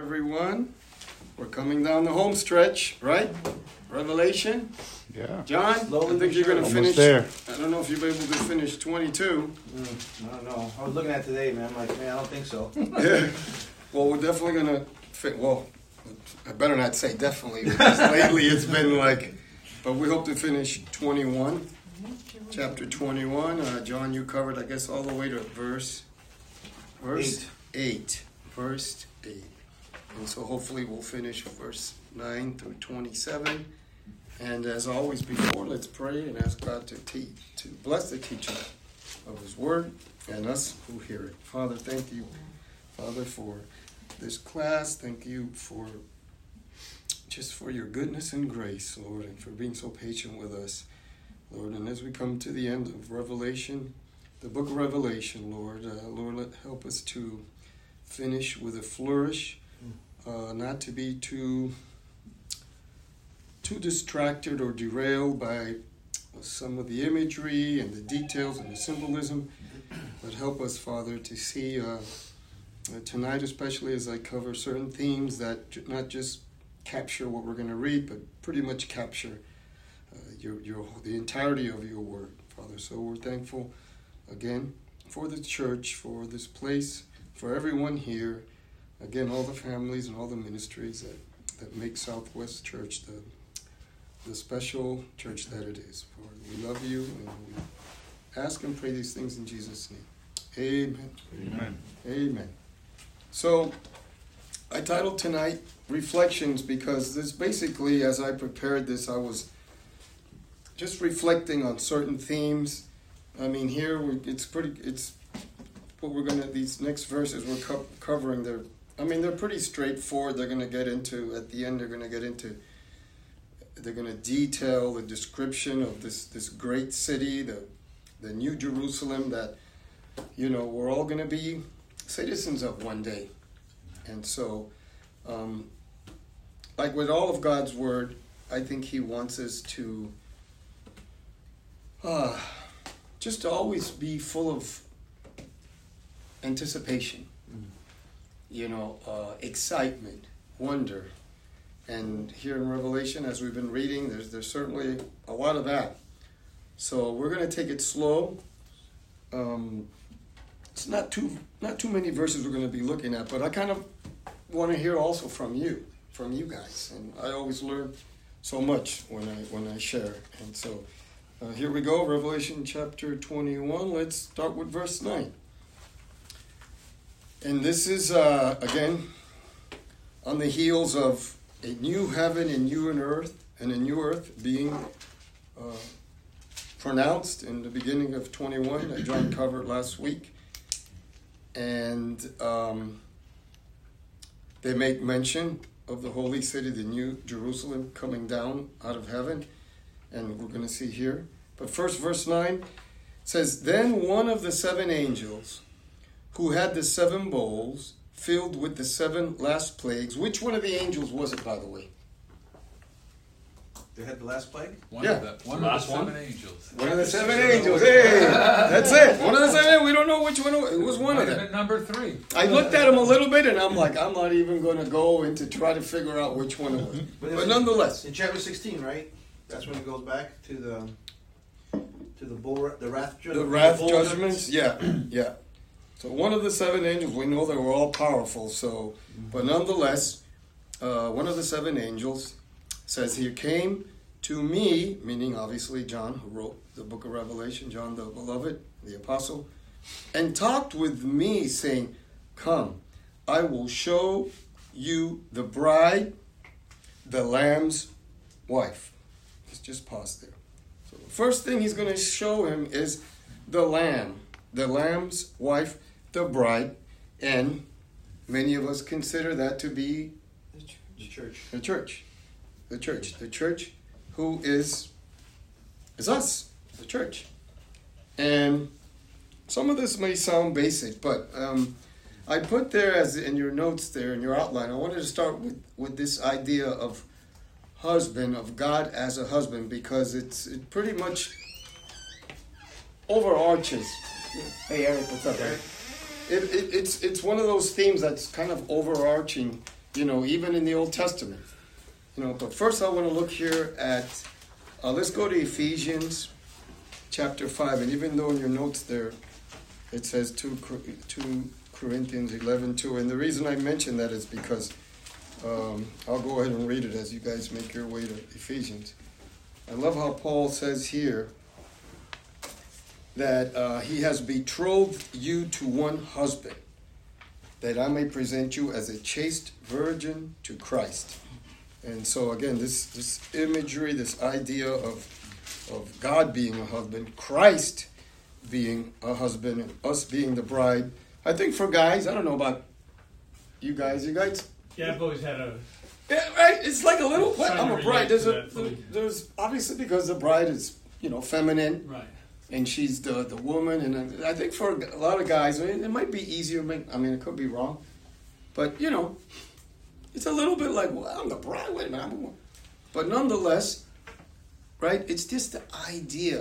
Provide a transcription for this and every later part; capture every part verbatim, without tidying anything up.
everyone. We're coming down the home stretch, right? Revelation. Yeah. John, Slowly I think you're going to finish. there. I don't know if you'll be able to finish twenty-two. Mm, I don't know. I was looking at today, man. I'm like, man, I don't think so. Yeah. Well, we're definitely going to fit. Well, I better not say definitely, because lately it's been like, but we hope to finish twenty-one. Chapter twenty-one. Uh, John, you covered, I guess, all the way to verse, verse eight. eight. Verse eight. And so hopefully we'll finish verse nine through twenty-seven. And as always before, let's pray and ask God to teach, to bless the teaching of His Word and us who hear it. Father, thank you, Father, for this class. Thank you for just for your goodness and grace, Lord, and for being so patient with us, Lord. And as we come to the end of Revelation, the book of Revelation, Lord, uh, Lord, let help us to finish with a flourish, uh, not to be too too distracted or derailed by some of the imagery and the details and the symbolism, but help us, Father, to see uh, tonight, especially as I cover certain themes that not just capture what we're going to read, but pretty much capture uh, your your the entirety of your word, Father. So we're thankful again for the church, for this place, for everyone here, again, all the families and all the ministries that, that make Southwest Church the the special church that it is. For we love you, and we ask and pray these things in Jesus' name. Amen. Amen. Amen. So, I titled tonight Reflections because this basically, as I prepared this, I was just reflecting on certain themes. I mean, here we, it's pretty, it's what we're going to, these next verses we're co- covering, they're, I mean, they're pretty straightforward. They're going to get into, at the end, they're going to get into They're going to detail the description of this, this great city, the the New Jerusalem that, you know, we're all going to be citizens of one day. And so, um, like with all of God's Word, I think He wants us to uh, just always be full of anticipation, mm-hmm. you know, uh, excitement, wonder. And here in Revelation, as we've been reading, there's there's certainly a lot of that. So we're going to take it slow. Um, it's not too not too many verses we're going to be looking at, but I kind of want to hear also from you, from you guys. And I always learn so much when I when I share. And so uh, here we go, Revelation chapter twenty-one. Let's start with verse nine. And this is uh, again on the heels of a new heaven and new earth, and a new earth being uh, pronounced in the beginning of twenty-one that John covered last week. And um, they make mention of the holy city, the New Jerusalem, coming down out of heaven. And we're going to see here. But first, verse nine says, Then one of the seven angels who had the seven bowls filled with the seven last plagues. Which one of the angels was it, by the way? They had the last plague? One yeah. of the, one of the seven one. angels. One of the seven angels. Hey, that's it. One of the seven. We don't know which one. It was one of them. Number three. I looked at him a little bit, and I'm like, I'm not even going to go into try to figure out which one it was. But, but nonetheless, in chapter sixteen, right? That's when it goes back to the to the bull, the wrath judgment. The wrath the judgments. Yeah, yeah. So one of the seven angels, we know they were all powerful. So, but nonetheless, uh, one of the seven angels says, "He came to me," meaning obviously John, who wrote the book of Revelation, John the beloved, the apostle, "and talked with me, saying, 'Come, I will show you the bride, the Lamb's wife.'" Let's just pause there. So the first thing he's going to show him is the Lamb, the Lamb's wife, the bride, and many of us consider that to be the church. The church. The church. The church who is is us, the church. And some of this may sound basic, but um, I put there as in your notes there, in your outline, I wanted to start with, with this idea of husband, of God as a husband, because it's it pretty much overarches. Hey Eric, what's up, Eric? It, it, it's it's one of those themes that's kind of overarching you know, even in the Old Testament. You know, but first I want to look here at, uh, let's go to Ephesians chapter five. And even though in your notes there, it says two Corinthians eleven two. And the reason I mention that is because um, I'll go ahead and read it as you guys make your way to Ephesians. I love how Paul says here that uh, he has betrothed you to one husband, that I may present you as a chaste virgin to Christ. And so again, this, this imagery, this idea of, of God being a husband, Christ being a husband, and us being the bride. I think for guys, I don't know about you guys, you guys? Yeah, I've always had a... Yeah, right. It's like a little. What? I'm a bride. There's a. There, there's obviously because the bride is, you know, feminine, right? And she's the the woman. And I think for a lot of guys, it might be easier. I mean, it could be wrong, but you know, it's a little bit like, well, I'm the bride. Wait a minute, I'm a woman. But nonetheless, right? It's just the idea.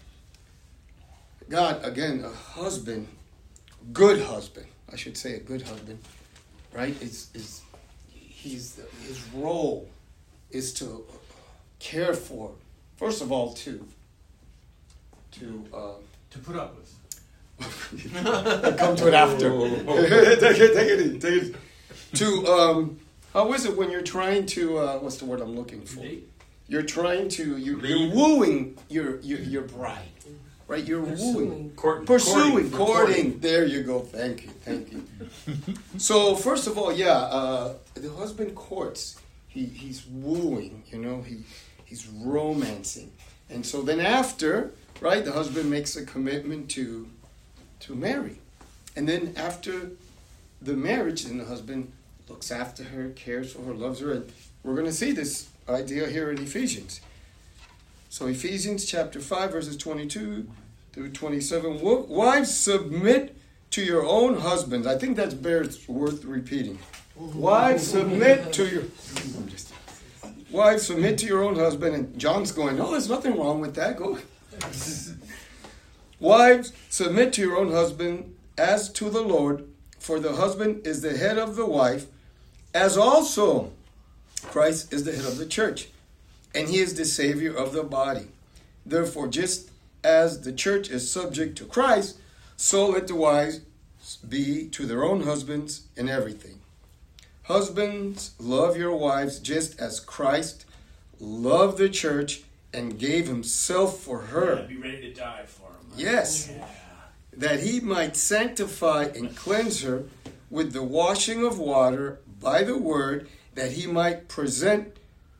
God, again, a husband, good husband. I should say a good husband, right? Is is. He's, his role is to care for, first of all, to to uh, to put up with. I'll come to it after. take it, take it, take it. To um, how is it when you're trying to? Uh, what's the word I'm looking for? Date? You're trying to. You, you're wooing your your your bride, right? You're wooing, Court, pursuing, courting, courting. courting. There you go. Thank you, thank you. So first of all, yeah, uh, the husband courts. He he's wooing. You know, he he's romancing, and so then after, right, the husband makes a commitment to to marry, and then after the marriage, then the husband looks after her, cares for her, loves her, and we're going to see this idea here in Ephesians. So Ephesians chapter five, verses twenty-two through twenty-seven. Wives, submit to your own husbands. I think that's bears worth repeating. Wives, submit to your... I'm just, wives, submit to your own husband. And John's going, no, there's nothing wrong with that. Go. Wives, submit to your own husband as to the Lord, for the husband is the head of the wife, as also Christ is the head of the church, and he is the Savior of the body. Therefore, just as the church is subject to Christ, so let the wives be to their own husbands in everything. Husbands, love your wives just as Christ loved the church and gave himself for her. Yeah, be ready to die for him. Right? Yes. Yeah. That he might sanctify and cleanse her with the washing of water by the word, that he might present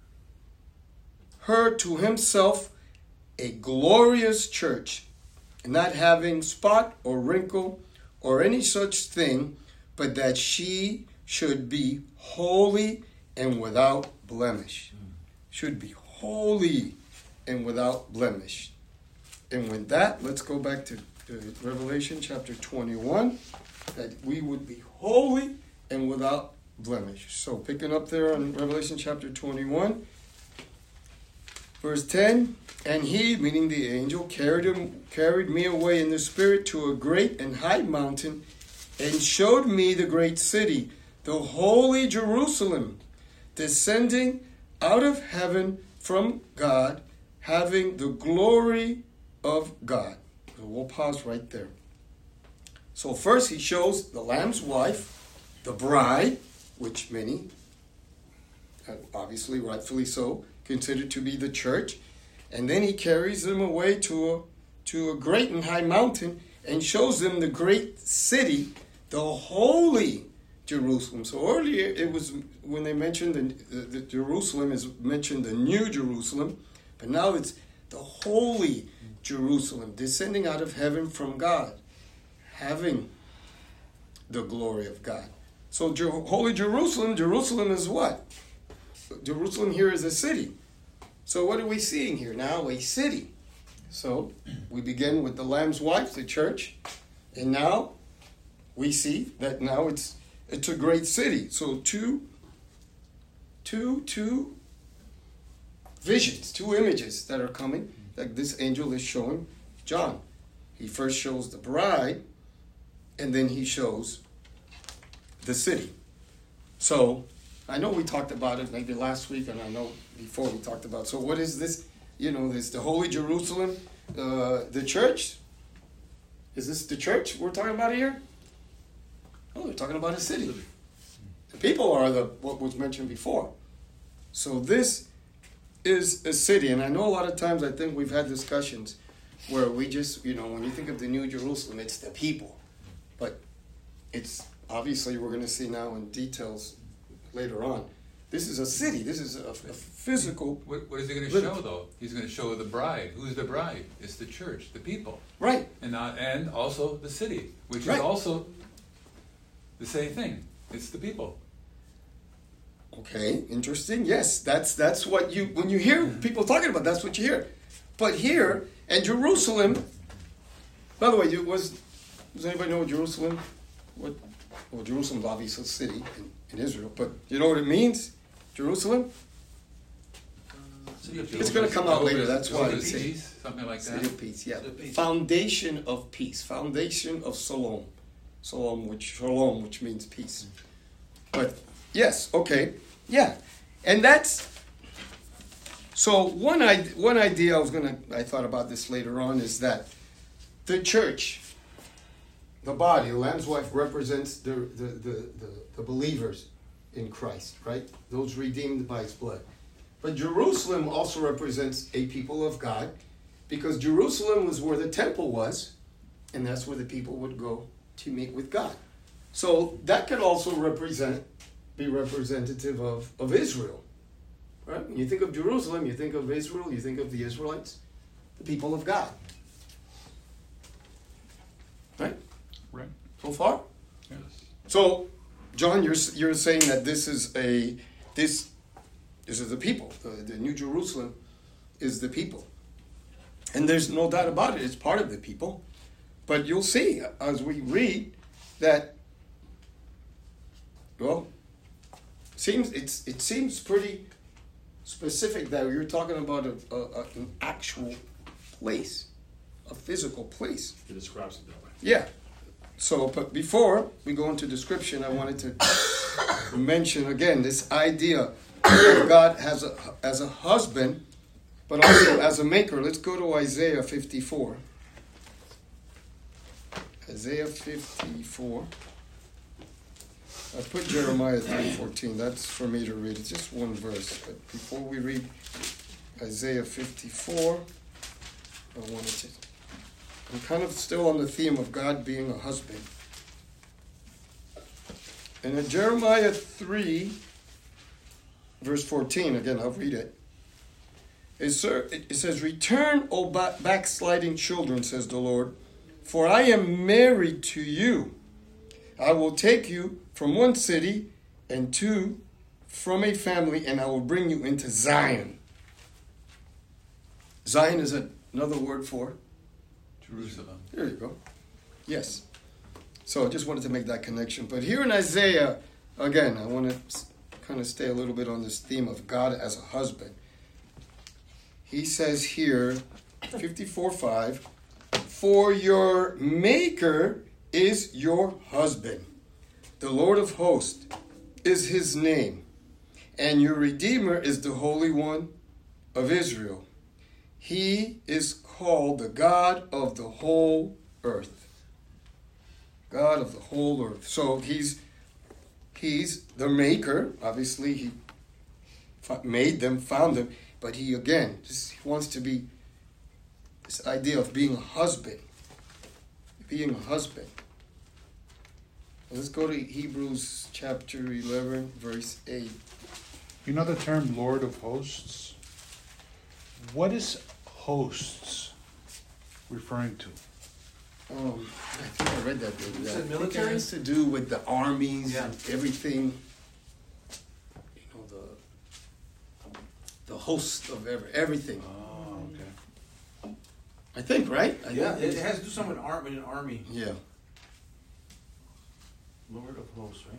her to himself a glorious church, not having spot or wrinkle or any such thing, but that she should be holy and without blemish. Should be holy and without blemish. And with that, let's go back to, to Revelation chapter twenty-one, that we would be holy and without blemish. So picking up there on Revelation chapter twenty-one, verse ten, and he, meaning the angel, carried him, carried me away in the spirit to a great and high mountain, and showed me the great city, the holy Jerusalem, descending out of heaven from God, having the glory of God. So we'll pause right there. So first he shows the Lamb's wife, the bride, which many, obviously rightfully so, consider to be the church. And then he carries them away to a, to a great and high mountain and shows them the great city, the holy Jerusalem. So earlier it was, when they mentioned the, the, the Jerusalem, is mentioned the new Jerusalem, but now it's the holy Jerusalem, descending out of heaven from God, having the glory of God. So Jer- holy Jerusalem, Jerusalem is what? Jerusalem here is a city. So what are we seeing here now? A city. So we begin with the Lamb's wife, the church, and now we see that now it's it's a great city. So two, two, two visions, two images that are coming that this angel is showing John. He first shows the bride, and then he shows the city. So I know we talked about it maybe last week, and I know before we talked about it. So what is this? You know, this the Holy Jerusalem, uh, the church. Is this the church we're talking about here? Oh, they're talking about a city. The people are the what was mentioned before. So this is a city, and I know a lot of times I think we've had discussions where we just, you know, when you think of the New Jerusalem, it's the people. But it's obviously, we're going to see now in details later on. This is a city. This is a, a physical. What, what is he going to show, though? He's going to show the bride. Who's the bride? It's the church, the people. Right. And not, and also the city, which Right. is also the same thing. It's the people. Okay, interesting. Yes, that's that's what you when you hear people talking about. That's what you hear. But here and Jerusalem. By the way, you, was does anybody know Jerusalem? What? Well, Jerusalem's obviously a city in, in Israel, but you know what it means? Jerusalem. It's going to come out later. That's why City it's of peace, something like City that. of peace. Yeah. City of peace. Foundation of peace. Foundation of Shalom. Shalom, which Shalom, which means peace. But yes, okay, yeah, and that's so one. I one idea I was gonna. I thought about this later on is that the church, the body, the Lamb's wife represents the the the, the, the believers in Christ, right? Those redeemed by His blood. But Jerusalem also represents a people of God, because Jerusalem was where the temple was, and that's where the people would go to meet with God. So that could also represent, be representative of, of Israel. Right? When you think of Jerusalem, you think of Israel, you think of the Israelites, the people of God. Right? Right. So far? Yes. So, John, you're you're saying that this is a this this is the people. The, the New Jerusalem is the people, and there's no doubt about it. It's part of the people. But you'll see as we read that. Well, seems it's it seems pretty specific that you're talking about a, a, a an actual place, a physical place. It describes it that way. Yeah. So, but before we go into description, I wanted to mention again this idea of God as a as a husband, but also as a maker. Let's go to Isaiah fifty-four. Isaiah fifty-four. I put Jeremiah three fourteen. That's for me to read. It's just one verse. But before we read Isaiah fifty-four, I wanted to. I'm kind of still on the theme of God being a husband. And in Jeremiah three, verse fourteen, again, I'll read it. It says, "Return, O backsliding children, says the Lord, for I am married to you. I will take you from one city and two from a family, and I will bring you into Zion." Zion is another word for Jerusalem. There you go. Yes. So I just wanted to make that connection. But here in Isaiah, again, I want to kind of stay a little bit on this theme of God as a husband. He says here, fifty-four five, "For your maker is your husband. The Lord of hosts is his name. And your Redeemer is the Holy One of Israel. He is called the God of the whole earth." God of the whole earth. So he's he's the maker. Obviously, he made them, found them. But he, again, just wants to be this idea of being a husband. Being a husband. Let's go to Hebrews chapter eleven, verse eight. You know the term Lord of Hosts? What is hosts referring to? Um, I think I read that. David. You I said think military? It has to do with the armies Yeah. and everything. You know, the the host of every, everything. Oh, okay. I think, right? I Yeah, think it has to do something with an army, an army. Yeah. Lord of hosts, right?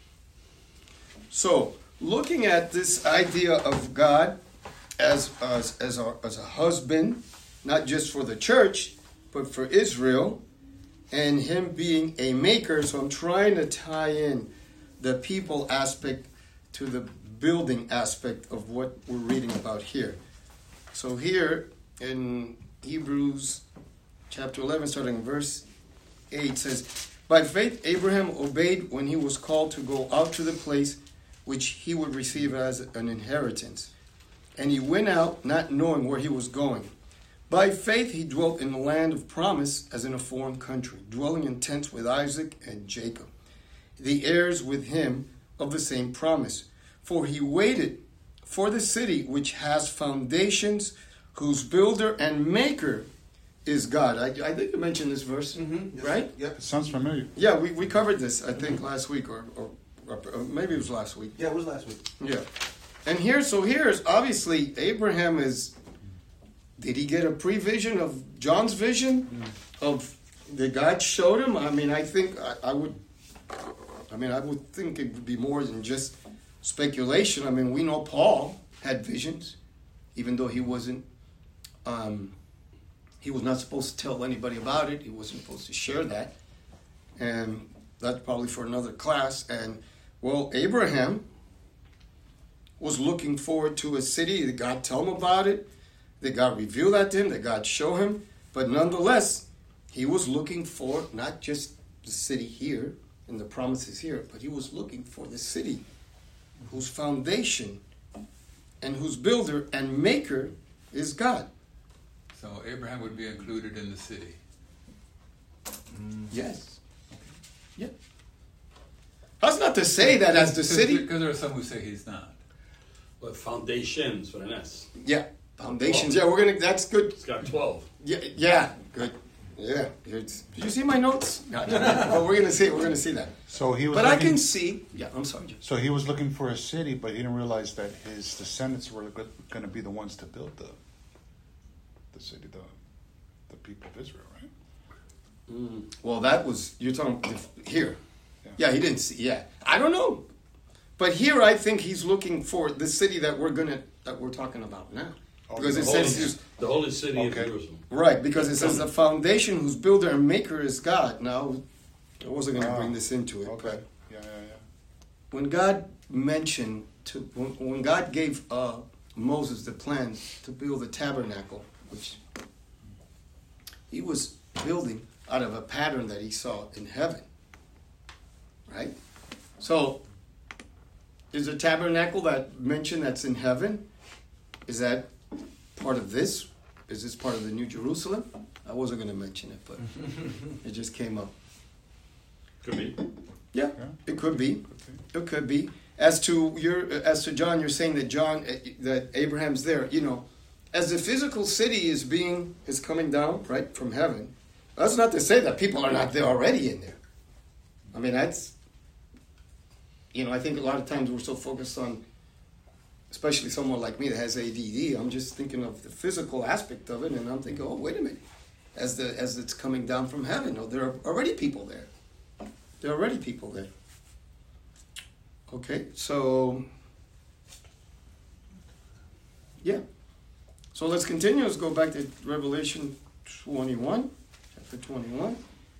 So, looking at this idea of God as as as a, as a husband, not just for the church, but for Israel, and him being a maker. So I'm trying to tie in the people aspect to the building aspect of what we're reading about here. So here in Hebrews chapter eleven, starting in verse eight, says, "By faith Abraham obeyed when he was called to go out to the place which he would receive as an inheritance. And he went out not knowing where he was going. By faith he dwelt in the land of promise as in a foreign country, dwelling in tents with Isaac and Jacob, the heirs with him of the same promise. For he waited for the city which has foundations, whose builder and maker is God." I, I think you mentioned this verse, Mm-hmm. Yes. right? Yep. It sounds familiar. Yeah, we, we covered this, I think, last week, or, or, or maybe it was last week. Yeah, it was last week. Yeah. And here, so here's, obviously, Abraham is, did he get a prevision of John's vision? Mm. Of, that God showed him? I mean, I think, I, I would, I mean, I would think it would be more than just speculation. I mean, we know Paul had visions, even though he wasn't, um, he was not supposed to tell anybody about it. He wasn't supposed to share that. And that's probably for another class. And, well, Abraham was looking forward to a city that God tell him about it, that God revealed that to him, that God show him. But nonetheless, he was looking for not just the city here and the promises here, but he was looking for the city whose foundation and whose builder and maker is God. So Abraham would be included in the city. Yes. Yeah. That's not to say that as the city. Because there are some who say he's not. But foundations for an S. Yeah. Foundations. Yeah, we're gonna. That's good. It's got twelve. Yeah. Yeah. Good. Yeah. It's, did you see my notes? No, no, no. But we're gonna see. We're gonna see that. So he was. But I looking, can see. Yeah. I'm sorry. So he was looking for a city, but he didn't realize that his descendants were going to be the ones to build the the city, the the people of Israel, right? Mm. Well, that was you're talking here. Yeah. Yeah. He didn't see. Yeah. I don't know. But here, I think he's looking for the city that we're gonna that we're talking about now, because The it holy, says he's, the holy city Okay. of Jerusalem. right. Because it says the foundation whose builder and maker is God. Now, I wasn't going to Ah, bring this into it, Okay. but Yeah, yeah, yeah. when God mentioned to when, when God gave uh, Moses the plan to build the tabernacle, which he was building out of a pattern that he saw in heaven, right? So. Is the tabernacle that mentioned that's in heaven, is that part of this? Is this part of the New Jerusalem? I wasn't going to mention it, but it just came up. Could be. Yeah, Yeah. it could be. Could be. It could be. As to your, as to John, you're saying that John, that Abraham's there. You know, as the physical city is being is coming down right from heaven. That's not to say that people are not there already in there. I mean, that's. You know, I think a lot of times we're so focused on, especially someone like me that has A D D, I'm just thinking of the physical aspect of it, and I'm thinking, oh, wait a minute. As the as it's coming down from heaven, oh, there are already people there. There are already people there. Okay, so, yeah. So let's continue. Let's go back to Revelation twenty-one, chapter twenty-one.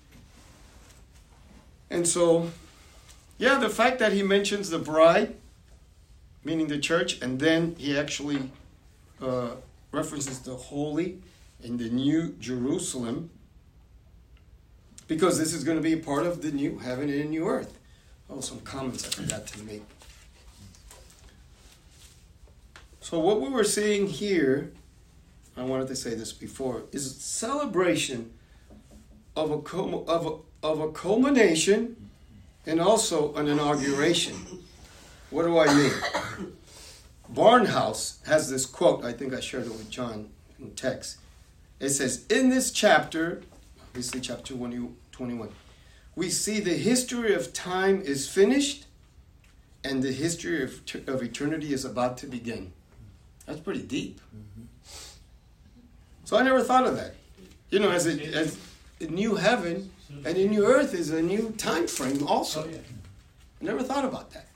And so... Yeah, the fact that he mentions the bride, meaning the church, and then he actually uh, references the holy in the New Jerusalem, because this is going to be a part of the new heaven and the new earth. Oh, some comments I forgot to make. So what we were seeing here, I wanted to say this before, is a celebration of a of a, of a culmination. And also an inauguration. What do I mean? Barnhouse has this quote, I think I shared it with John in text. It says, in this chapter, obviously chapter twenty-one, we see the history of time is finished and the history of, of eternity is about to begin. That's pretty deep. Mm-hmm. So I never thought of that. You know, as a, as a new heaven and a new earth is a new time frame also. Oh, yeah. I never thought about that.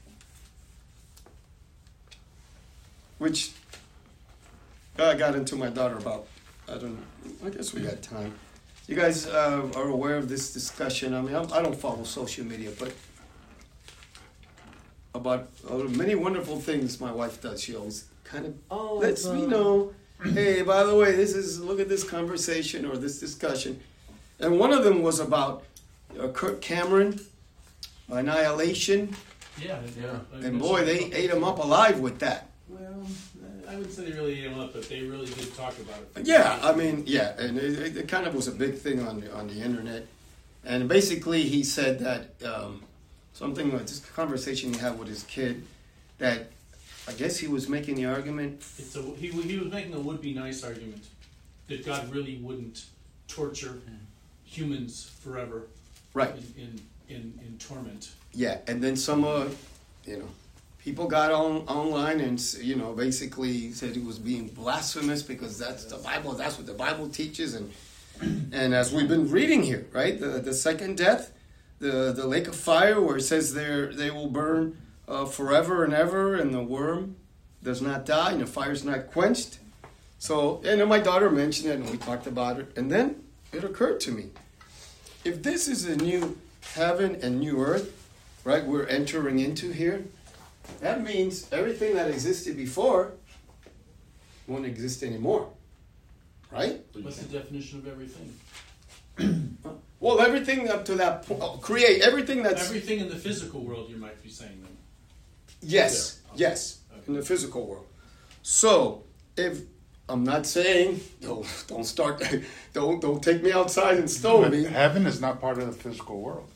Which I got into my daughter about, I don't I guess we got time. You guys uh, are aware of this discussion. I mean, I'm, I don't follow social media, but about uh, many wonderful things my wife does. She always kind of Oh, lets me God. know, hey, by the way, this is, look at this conversation or this discussion. And one of them was about uh, Kirk Cameron, Annihilation. Yeah, Yeah. And boy, they ate him up alive with that. Well, I would say they really ate him up, but they really did talk about it. Yeah, I mean, yeah, and it, it, it kind of was a big thing on the, on the internet. And basically, he said that um, something like this conversation he had with his kid, that I guess he was making the argument. It's a, he, he was making a would-be nice argument that God really wouldn't torture humans forever Right. in, in, in, in torment. Yeah, and then some, uh, you know, people got on online and, you know, basically said he was being blasphemous because that's the Bible, that's what the Bible teaches. And and as we've been reading here, right, the, the second death, the, the lake of fire where it says they they will burn uh, forever and ever, and the worm does not die and the fire's not quenched. So, and then my daughter mentioned it and we talked about it. And then it occurred to me, if this is a new heaven and new earth, right, we're entering into here, that means everything that existed before won't exist anymore, right? What's the definition of everything? Well, everything up to that point, oh, create everything that's... Everything in the physical world, you might be saying then. Yes, Yeah. yes, in the physical world. So, if, I'm not saying, don't, don't start, don't, don't take me outside and stone But me. heaven is not part of the physical world.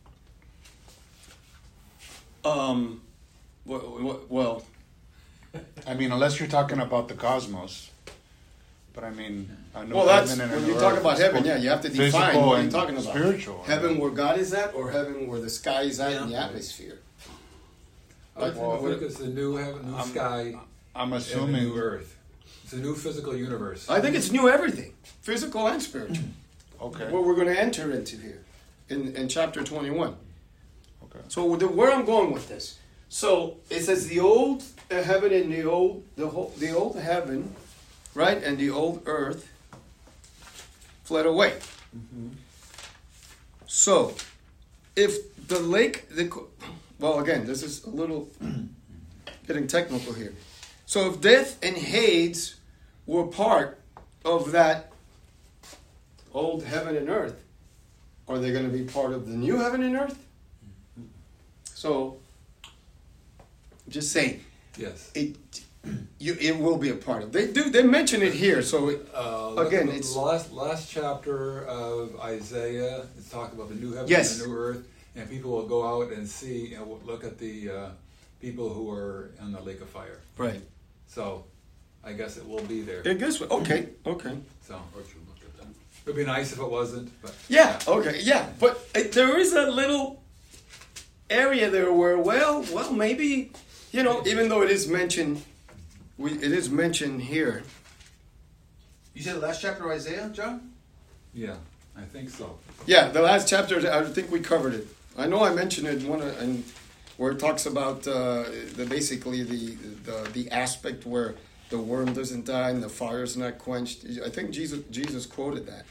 Um, well, well, I mean, unless you're talking about the cosmos. But I mean, I know well, that's, heaven and when an you earth talk about is heaven, both yeah, you have to define physical what you're and talking about. spiritual. Heaven where God is at, or heaven where the sky is at in the Yeah. atmosphere? I Well, think it's the new heaven, new I'm- sky, I'm and the assuming new earth. It's a new physical universe. I think it's new everything, physical and spiritual. Okay. What we're going to enter into here in, in chapter twenty-one. Okay. So the, where I'm going with this, so it says the old uh, heaven and the old the whole, the old heaven, right, and the old earth fled away. Mm-hmm. So if the lake, the co- well, again, this is a little getting technical here. So if death and Hades were part of that old heaven and earth, are they going to be part of the new heaven and earth? So, I'm just saying, Yes. it you it will be a part of. They do they mention it here. So it, Uh, look Again, at the it's- last last chapter of Isaiah. It's talking about the new heaven Yes. and the new earth, and people will go out and see and look at the uh, people who are in the lake of fire. right. So, I guess it will be there. I guess okay, okay. So, Or you look at that. it'd be nice if it wasn't, but Yeah, okay, yeah. But uh, there is a little area there where, well, well, maybe, you know, even though it is mentioned, we it is mentioned here. You said the last chapter of Isaiah, John? yeah, I think so. Yeah, the last chapter, I think we covered it. I know I mentioned it in one of, and where it talks about uh, the basically the, the the aspect where the worm doesn't die and the fire's not quenched. I think Jesus Jesus quoted that.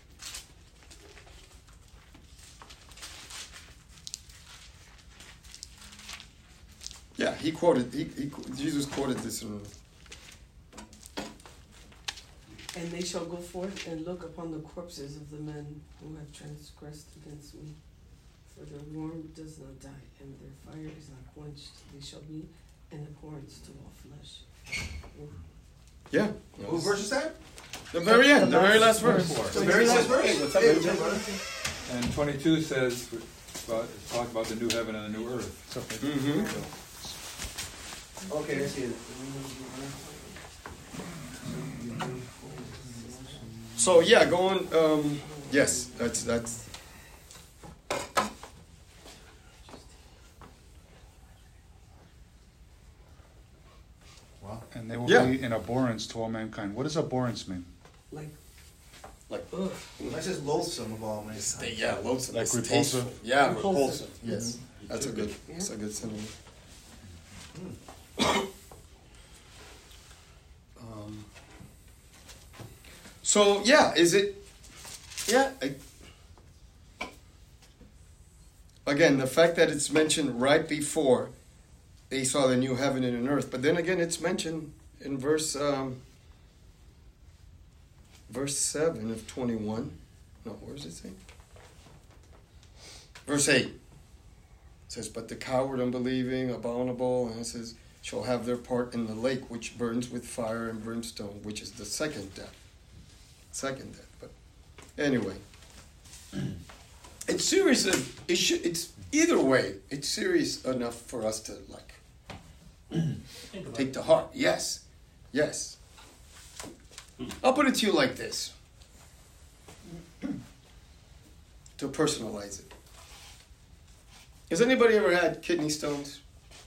Yeah, he quoted. He, he Jesus quoted this in. And they shall go forth and look upon the corpses of the men who have transgressed against me. For their worm does not die, and their fire is not quenched. They shall be an abhorrence to all flesh. Yeah. What verse is that? The very end, the very last verse. The very last verse. What's up, Hey, Benjamin? brother. And twenty-two says about talk about the new heaven and the new earth. Mm-hmm. Okay, I see it. So yeah, going. Um, yes, that's that's. And they will Yeah. be in abhorrence to all mankind. What does abhorrence mean? Like, Like, ugh. That says loathsome of all men. Stay, yeah, loathsome. Like It's repulsive? tasteful. Yeah, Repulsive. repulsive. Yes, that's a good. That's a good synonym. um, so yeah, is it? Yeah. I, again, the fact that it's mentioned right before they saw the new heaven and an earth. But then again, it's mentioned in verse um, verse seven of twenty-one. No, where does it say? Verse eight. It says, but the coward, unbelieving, abominable, and it says, shall have their part in the lake which burns with fire and brimstone, which is the second death. Second death. But anyway, it's serious. It should. It's either way. It's serious enough for us to like Think about take it. to heart. Yes, yes. I'll put it to you like this. To personalize it. Has anybody ever had kidney stones?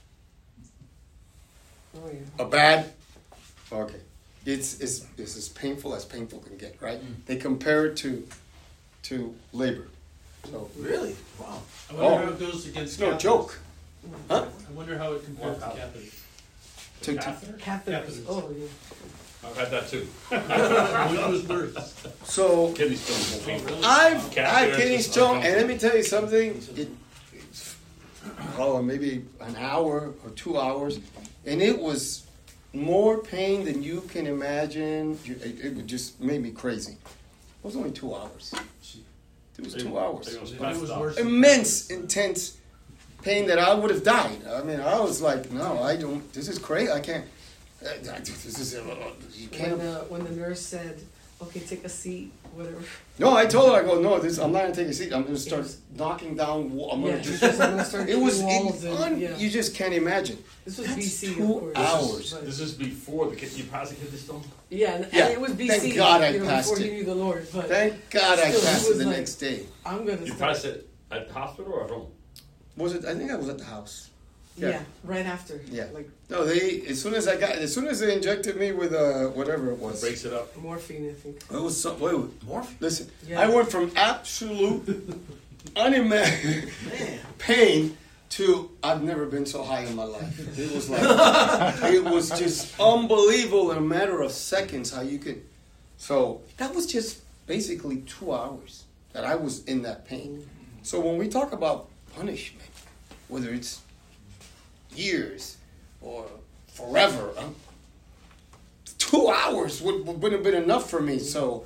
Oh yeah. A bad? Okay. It's, it's, it's as painful as painful can get, right? Mm. They compare it to to labor. So Really? Wow. I wonder Oh. how it goes against it's no catheters. joke. Huh? I wonder how it compares to Wow. catheters. To, to, Catheter? Catheters. Catheters. Oh yeah. I've had that too. Which was worse? so Kidney stones will Oh, be. really? I've I had Catheters kidney is stone, and let uncomfortable. me tell you something. It, it's, oh, maybe an hour or two hours, and it was more pain than you can imagine. You- It, it would just made me crazy. It was only two hours. It was two hours. It was worse. Immense, intense pain that I would have died. I mean, I was like, no, I don't. This is crazy. I can't. uh, This is uh, you When can't. the when the nurse said, "Okay, take a seat," whatever. No, I told her, I go, no, this. I'm not gonna take a seat. I'm gonna start knocking down. wa- I'm gonna Yeah, just. just, I'm gonna start It was hitting walls it, and, un, yeah. you just can't imagine. This was That's B C, two of course. hours. But- This is before the kidney, you passed the kidney stone? yeah, and, Yeah, and it was B C. thank God I you know, passed before it. he knew the Lord. But Thank God I Still, it passed it was the like- next day. I'm gonna You start. passed it at the hospital or at home? Was it? I think I was at the house. Yeah. yeah. right after. Yeah. like No, they. As soon as I got, as soon as they injected me with uh whatever it was, Breaks it up. morphine, I think. it was so. Wait, Morphine? listen, Yeah. I went from absolute unimaginable Man. pain to I've never been so high in my life. It was like it was just unbelievable in a matter of seconds how you could. So that was just basically two hours that I was in that pain. So when we talk about punishment, whether it's years or forever, um, two hours would, would have been enough for me. So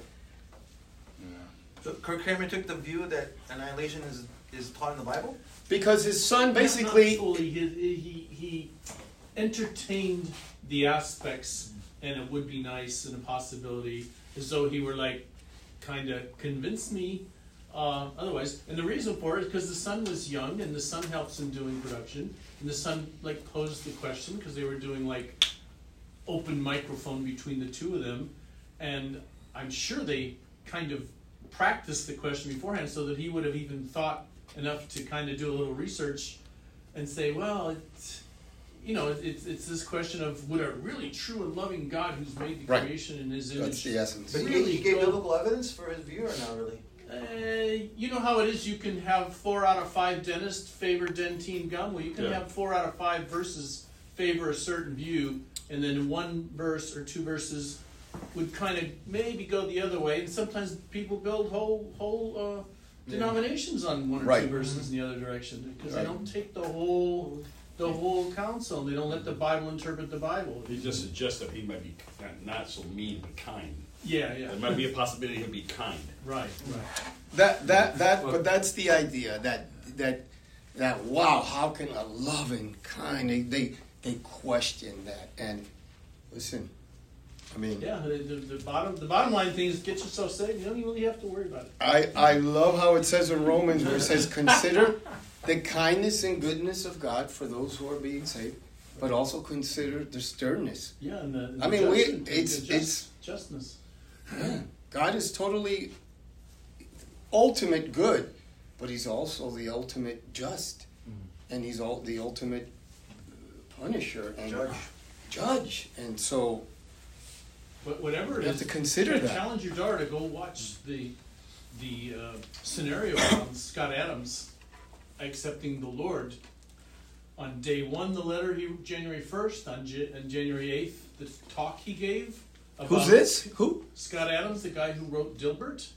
So Kirk Cameron took the view that annihilation is, is taught in the Bible? because his son Not basically. fully. He, he he entertained the aspects, and it would be nice and a possibility, as though he were like, kind of convinced me. Uh, otherwise, and the reason for it is because the son was young, and the son helps in doing production, and the son like posed the question because they were doing like open microphone between the two of them, and I'm sure they kind of practiced the question beforehand so that he would have even thought enough to kind of do a little research and say, well, it's, you know, it's it's this question of would a really true and loving God who's made the Right. creation in His That's image. the essence. But he, Really he gave go- biblical evidence for his view or not really? Uh, you know how it is. You can have four out of five dentists favor Dentine gum. Well, you can Yeah. have four out of five verses favor a certain view, and then one verse or two verses would kind of maybe go the other way. And sometimes people build whole whole uh, denominations on one or Right. two verses in the other direction because Right. they don't take the whole the whole counsel. They don't let the Bible interpret the Bible. He just suggests that he might be not- not so mean, but kind. Yeah, yeah. There might be a possibility he'll be kind. Right, right. That that that but that's the idea that that that wow, how can a loving kind they they, they question that. And listen, I mean Yeah, the, the, the bottom the bottom line thing is get yourself saved. You don't even really have to worry about it. I, I love how it says in Romans where it says consider the kindness and goodness of God for those who are being saved, but also consider the sternness. Yeah, and the, the I mean, we- judgment, the it's- just- it's- justness. God is totally ultimate good, but he's also the ultimate just. And he's all the ultimate punisher and Judge. judge. And so But whatever it you have is, to consider I that. challenge your daughter to go watch the the uh, scenario on Scott Adams accepting the Lord. On day one, the letter he January first. On, J- on January eighth, the talk he gave. About Who's this? Who? Scott Adams, the guy who wrote Dilbert,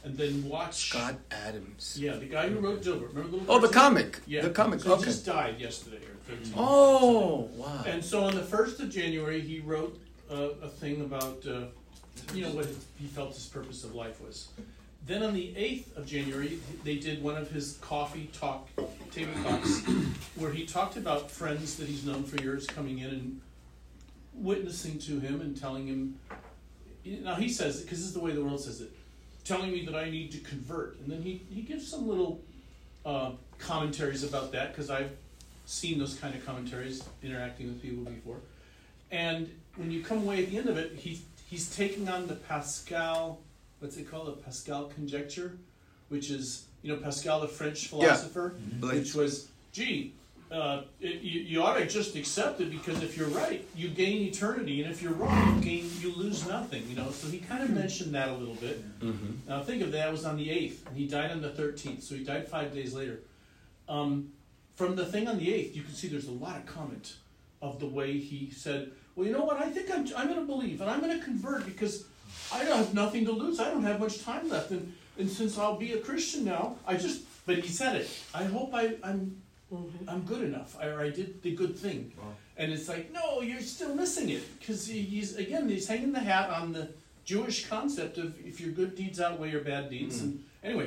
and then watch. Scott Adams. Yeah, the guy who wrote Gilbert. Remember the little Oh, the cartoon? comic. Yeah, The comic. So he Okay. just died yesterday or thirteenth. Oh, wow. And so on the first of January, he wrote uh, a thing about, uh, you know, what his, he felt his purpose of life was. Then on the eighth of January, they did one of his coffee talk, table talks, where he talked about friends that he's known for years coming in and witnessing to him and telling him, now he says, because this is the way the world says it, telling me that I need to convert. And then he, he gives some little uh, commentaries about that, because I've seen those kind of commentaries interacting with people before. And when you come away at the end of it, he, he's taking on the Pascal, what's it called, the Pascal conjecture, which is, you know, Pascal, the French philosopher, Blaise. which was, gee, uh, it, you, you ought to just accept it, because if you're right, you gain eternity, and if you're wrong, you gain, you lose nothing, you know. So he kind of mentioned that a little bit. Mm-hmm. Now think of that, it was on the eighth, and he died on the thirteenth, so he died five days later. Um, from the thing on the eighth, you can see there's a lot of comment of the way he said, well, you know what, I think I'm, I'm going to believe, and I'm going to convert, because I don't have nothing to lose, I don't have much time left, and, and since I'll be a Christian now, I just, but he said it, I hope I, I'm Mm-hmm. I'm good enough, or I did the good thing. Wow. And it's like, no, you're still missing it, because he's, again, he's hanging the hat on the Jewish concept of if your good deeds outweigh your bad deeds. Mm-hmm. And anyway,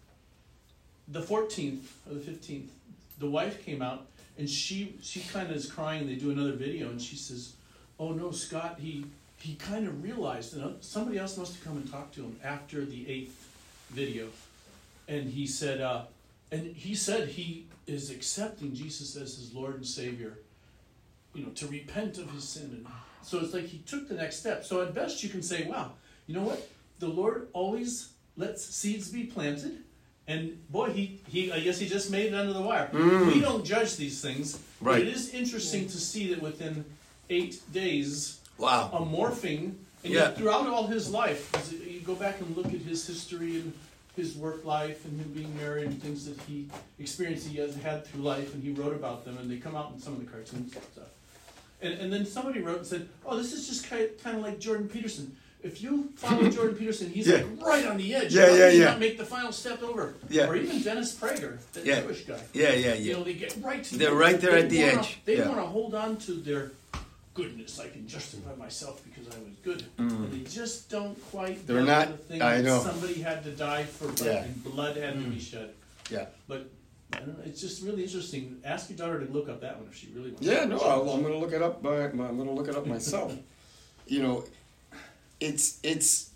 the fourteenth or the fifteenth, the wife came out, and she she kind of is crying. They do another video, and she says, oh no, Scott, he he kind of realized, and somebody else must have come and talked to him after the eighth video, and he said, uh, and he said he is accepting Jesus as his Lord and Savior, you know, to repent of his sin. And so it's like he took the next step. So at best you can say, wow, you know what? The Lord always lets seeds be planted. And boy, he, he I guess he just made it under the wire. Mm. We don't judge these things. Right. But it is interesting to see that within eight days, Wow. a morphing, and Yeah. yet throughout all his life, 'cause you go back and look at his history and his work life and him being married and things that he experienced he has had through life, and he wrote about them, and they come out in some of the cartoons and stuff. And, and then somebody wrote and said, oh, this is just kind of, kind of like Jordan Peterson. If you follow Jordan Peterson, he's Yeah. like right on the edge. Yeah, How yeah, did he yeah. not make the final step over? Yeah. Or even Dennis Prager, that Yeah. Jewish guy. Yeah, yeah, You yeah. know, they get right to They're the right there they at the wanna- edge. They Yeah. want to hold on to their goodness. I can justify myself because I was good. And they just don't quite Mm. They're get not- the thing I that know. somebody had to die for blood, Yeah. and blood had to be shed. Yeah. But I don't know, it's just really interesting. Ask your daughter to look up that one if she really wants Yeah, to. no, I'll, I'm gonna look it up. By, I'm gonna look it up myself. You know, it's it's.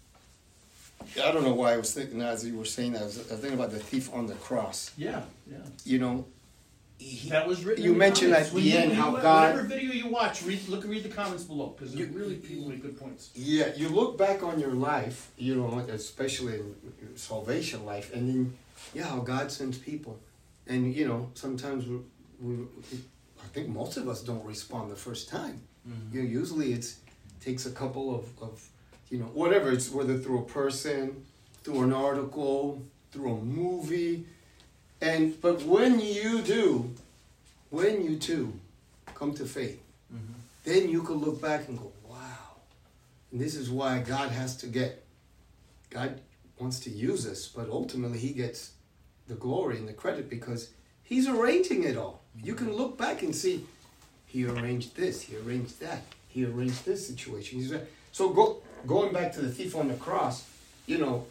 I don't know why I was thinking as you were saying that. I was, I was thinking about the thief on the cross. Yeah, yeah. You know, he, That was written. You in the mentioned comments. at When the you- end you- how whatever God. video you watch, read look read the comments below because You- really people make good points. Yeah, you look back on your life, you know, especially in your salvation life, and then yeah, how God sends people, and you know, sometimes we, we I think most of us don't respond the first time. Mm-hmm. You know, usually it's takes a couple of, of you know, whatever it's whether through a person, through an article, through a movie, and but when you do, when you too come to faith, Mm-hmm. then you can look back and go, wow. And this is why God has to get, God wants to use us, but ultimately He gets the glory and the credit because He's arranging it all. You can look back and see, He arranged this, He arranged that, He arranged this situation. He's, so go, going back to the thief on the cross, you know,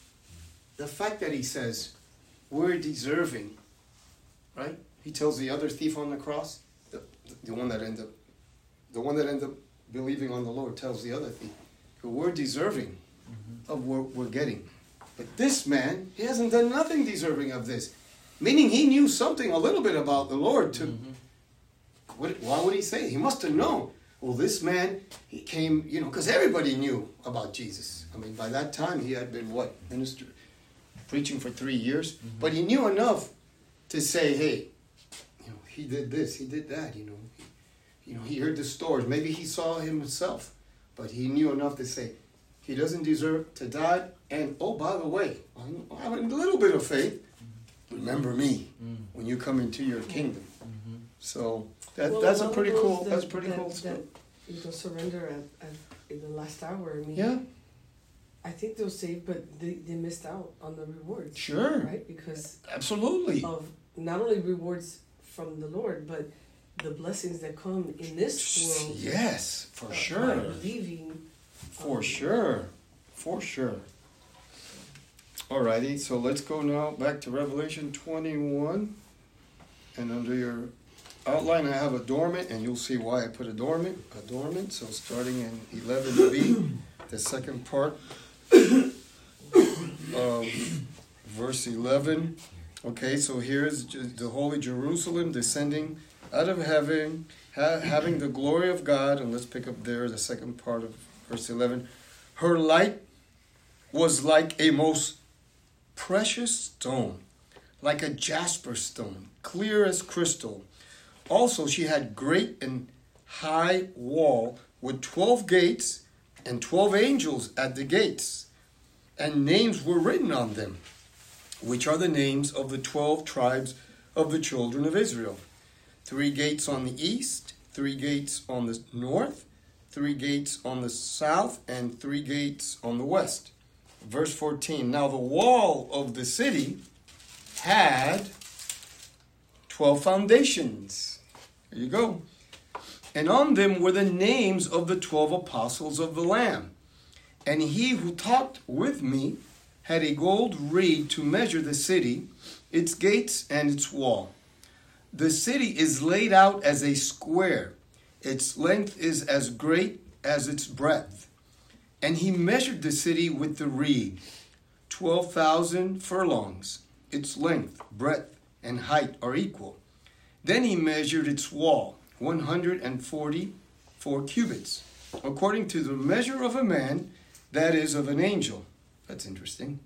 the fact that He says, we're deserving, right? He tells the other thief on the cross, the, the one that ended up The one that ended up believing on the Lord tells the other thief, we're deserving of what we're getting. But this man, he hasn't done nothing deserving of this. Meaning he knew something a little bit about the Lord. To, what, why would he say? He must have known. Well, this man, he came, you know, because everybody knew about Jesus. I mean, by that time he had been, what, minister, preaching for three years. Mm-hmm. But he knew enough to say, hey, you know, he did this, he did that, you know. You know, he heard the stories. Maybe he saw him himself. But he knew enough to say, he doesn't deserve to die. And, oh, by the way, I have a little bit of faith. Remember me when you come into your kingdom. So that Well, that's a lot of pretty those cool. that- That's a pretty that- cool. that, you know, surrender at, at in the last hour. I mean, Yeah. I think they'll save, but they, they missed out on the rewards. Sure. Right? Because Absolutely. of not only rewards from the Lord, but the blessings that come in this world. Yes, for uh, sure. by Believing. For um, sure. For sure. Alrighty, so let's go now back to Revelation twenty-one. And under your outline, I have adornment, and you'll see why I put adornment. Adornment. So starting in eleven b, the second part of verse eleven. Okay, so here's the holy Jerusalem descending out of heaven, ha- having the glory of God. And let's pick up there the second part of verse eleven. Her light was like a most precious stone, like a jasper stone, clear as crystal. Also, she had great and high wall with twelve gates and twelve angels at the gates, and names were written on them, which are the names of the twelve tribes of the children of Israel. Three gates on the east, three gates on the north, three gates on the south, and three gates on the west. Verse fourteen, now the wall of the city had twelve foundations. There you go. And on them were the names of the twelve apostles of the Lamb. And he who talked with me had a gold reed to measure the city, its gates and its wall. The city is laid out as a square. Its length is as great as its breadth. And he measured the city with the reed, twelve thousand furlongs. Its length, breadth, and height are equal. Then he measured its wall, one hundred forty-four cubits, according to the measure of a man, that is, of an angel. That's interesting.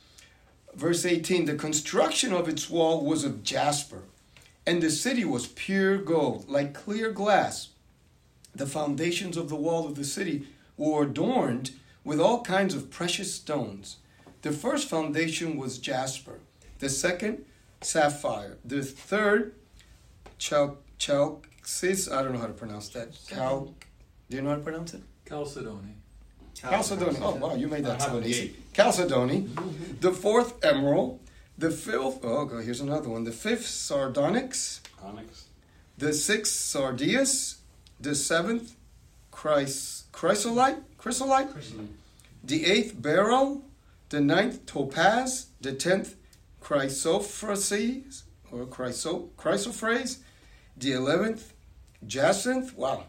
Verse eighteen, the construction of its wall was of jasper, and the city was pure gold, like clear glass. The foundations of the wall of the city were adorned with all kinds of precious stones. The first foundation was jasper, the second, sapphire, the third, chal- chalcis, I don't know how to pronounce that. Cal, do you know how to pronounce it? Chalcedony. Chalcedony. Oh, wow, you made that I have sound a easy. gate. Chalcedony. The fourth, emerald. The fifth, oh, okay, here's another one. The fifth, sardonyx. Onyx. The sixth, sardius. The seventh, chrys- chrysolite. Chrysolite. The eighth, beryl. The ninth, topaz. The tenth, chrysoprases or chryso chrysophrase. The eleventh, jacinth. Wow.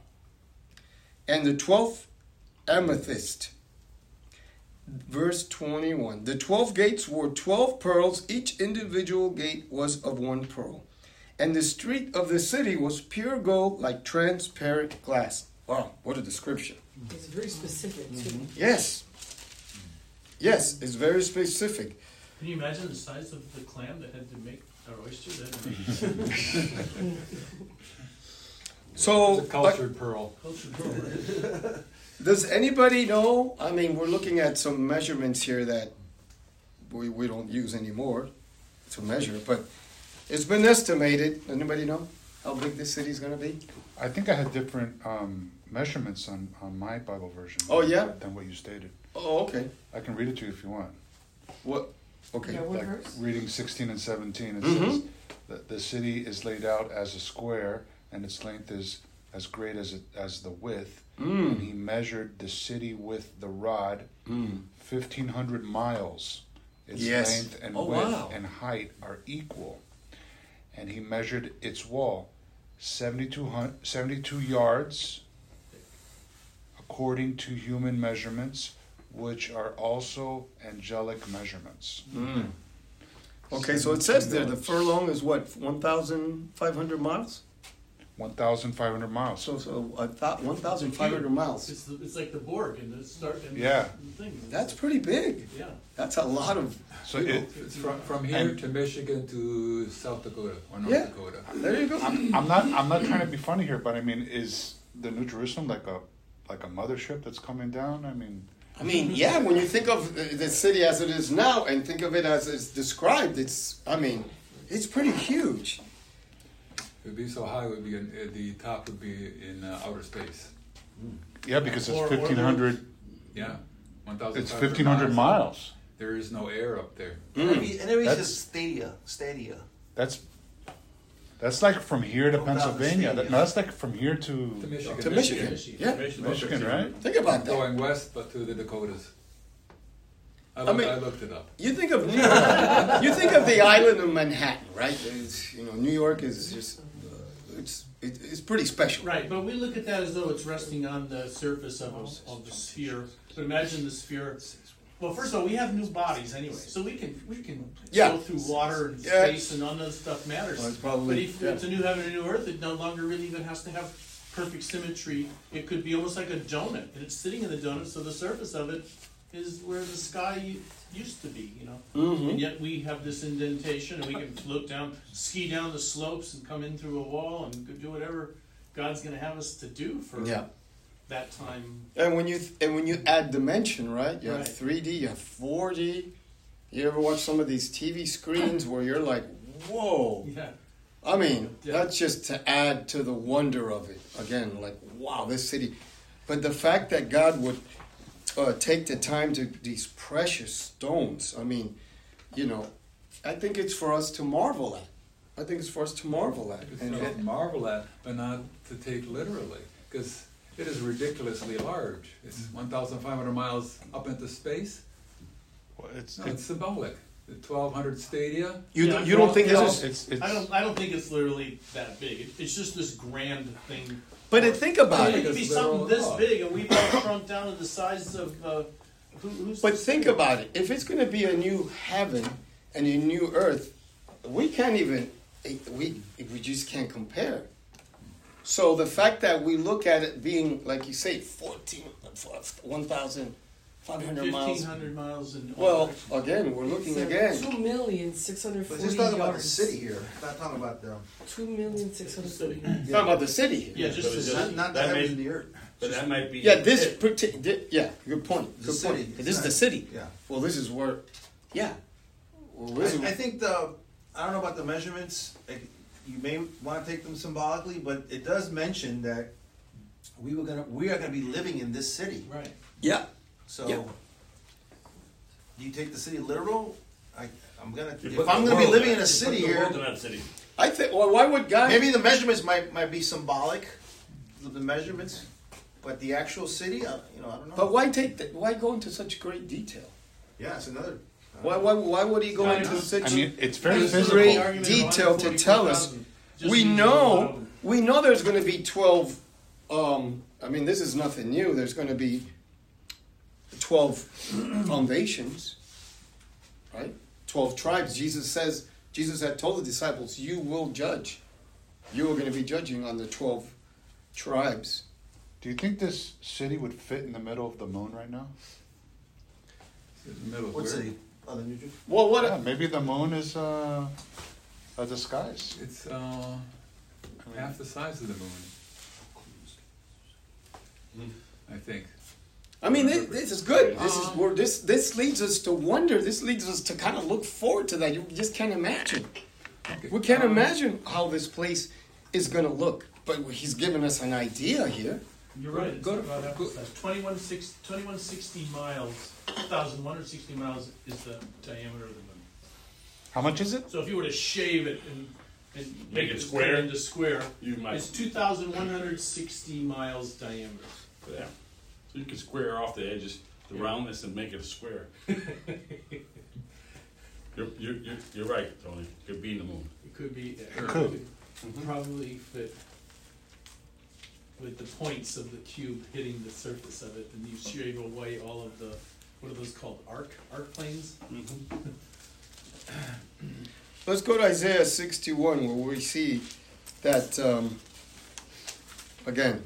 And the twelfth, amethyst. Verse twenty-one. The twelve gates were twelve pearls. Each individual gate was of one pearl. And the street of the city was pure gold, like transparent glass. Wow, what a description. It's very specific too. Yes. Yes, it's very specific. Can you imagine the size of the clam that had to make our oyster? That had to make So, It's a cultured pearl. culture pearl. does anybody know? I mean, we're looking at some measurements here that we, we don't use anymore to measure, but it's been estimated. Anybody know how big this city's going to be? I think I had different um, measurements on, on my Bible version. Oh, yeah? Than what you stated. Oh, okay. I can read it to you if you want. What? Okay. Yeah, what Like verse? reading sixteen and seventeen, it Mhm. says that the city is laid out as a square, and its length is as great as it, as the width. And he Mm. measured the city with the rod, Mm. fifteen hundred miles. Its Yes. length and Oh, width wow. and height are equal. And he measured its wall, seventy-two, hun- seventy-two yards, according to human measurements, which are also angelic measurements. Mm. Okay, so it says there the furlong is what, one thousand five hundred miles? one thousand five hundred miles. So, so I thought one thousand five hundred miles. It's, the, it's like the Borg and the start and Yeah. the thing. That's pretty big. Yeah. That's a lot of. So it, It's from, from here And- to Michigan to South Dakota or North Yeah. Dakota. There you go. I'm, I'm not I'm not trying to be funny here, but I mean, is the New Jerusalem like a like a mothership that's coming down? I mean, I mean, yeah, when you think of the the city as it is now and think of it as it's described, it's, I mean, it's pretty huge. It would be so high, it would be in, uh, the top would be in uh, outer space. yeah, because it's Or- or- fifteen hundred. Yeah. one thousand It's fifteen hundred miles. There is no air up there. And every, and every That's- says stadia, stadia. That's that's like from here to Go down the Pennsylvania. state, That, yeah. no, that's like from here To to Michigan. To Michigan. Michigan. Yeah, Michigan, right? think about that. Going west, but to the Dakotas. I, I looked, mean- I looked it up. You think of New York, you think of the island of Manhattan, right? It's, you know, New York is just uh, it's it, it's pretty special. Right, but we look at that as though it's resting on the surface of, a, of the sphere. But imagine the sphere. Well, first of all, we have new bodies anyway, so we can we can Yeah. go through water and Yeah. space, and none of that stuff matters. Well, it's but probably if yeah. it's a new heaven and a new earth, it no longer really even has to have perfect symmetry. It could be almost like a donut, and it's sitting in the donut, so the surface of it is where the sky used to be, you know. Mhm. And yet we have this indentation, and we can float down, ski down the slopes, and come in through a wall, and go do whatever God's going to have us to do for Yeah. that time. And when you and when you add dimension, right? You have Right. three D, you have four D. You ever watch some of these T V screens where you're like, whoa. Yeah. I mean, Yeah. that's just to add to the wonder of it. Again, like, wow, this city. But the fact that God would uh, take the time to these precious stones, I mean, you know, I think it's for us to marvel at. I think it's for us to marvel at. It's And to it- marvel at, but not to take literally, because it is ridiculously large. It's one thousand five hundred miles up into space. well, it's No, it's it's symbolic. The twelve hundred stadia. you, Yeah, don't- you don't think well, this is. it's, it's I don't. I don't think it's literally that big. It, it's just this grand thing. But it, think about it it. could be It's literal something this thought. big, and we've all shrunk down to the size of. Uh, who, who's But this think thing? about it. If it's going to be a new heaven and a new earth, we can't even we we just can't compare. So the fact that we look at it being like you say, fourteen, one thousand five hundred miles. Fifteen hundred miles in. all Well, directions. again, we're looking So again. Two million six hundred But forty just talking about the yards. city here, not talking about the, Two million six hundred forty. It's not about the city. Yeah, just So the it's not, not the That may- heavens and the earth. But that might be. Yeah, this it. parti- thi- yeah, good point. The Good city. point. This is the city. Yeah. Well, this is where, yeah. Well, I, this is- I think the, I don't know about the measurements, like, you may want to take them symbolically, but it does mention that we were gonna, we are gonna be living in this city. Right. yeah. So, Yeah. do you take the city literal? I, I'm gonna, You if put I'm the gonna be world living in in a that- you city put the here, world in that city. I think. Well, why would God? maybe the measurements might, might be symbolic, the measurements, but the actual city, uh, you know, I don't know. But why take? The, why go into such great detail? Yeah, it's another. Why, why, why would he go I into know. such I mean, it's very This is physical. great the argument of detail to tell us? one hundred forty-four thousand. Just We using know, one. we know there's going to be twelve. Um, I mean, this is nothing new. There's going to be twelve foundations, right? Twelve tribes. Jesus says. Jesus had told the disciples, "You will judge. You are going to be judging on the twelve tribes." Do you think this city would fit in the middle of the moon right now? It's in the middle of What where- city? Oh, the New Jersey? Well, what? Yeah, maybe the moon is uh, a disguise. It's uh, half the size of the moon. I think. I mean, this, this is good. This is where this this leads us to wonder. This leads us to kind of look forward to that. You just can't imagine. Okay. We can't Um, imagine how this place is going to look. But he's given us an idea here. You're right. It's Go to- about half go- the size. twenty-one six twenty-one sixty miles, one thousand one hundred sixty miles is the diameter of the moon. How much is it? So if you were to shave it and, and Make it turn square? into square, You might. it's two thousand one hundred sixty miles diameter. Yeah. So you can square off the edges, the roundness, and make it a square. You're, you're, you're, you're right, Tony. Could be in the moon. It could be. It could. probably fit with the points of the cube hitting the surface of it, and you shave away all of the, what are those called, arc arc planes? Let's go to Isaiah sixty-one, where we see that, um, again,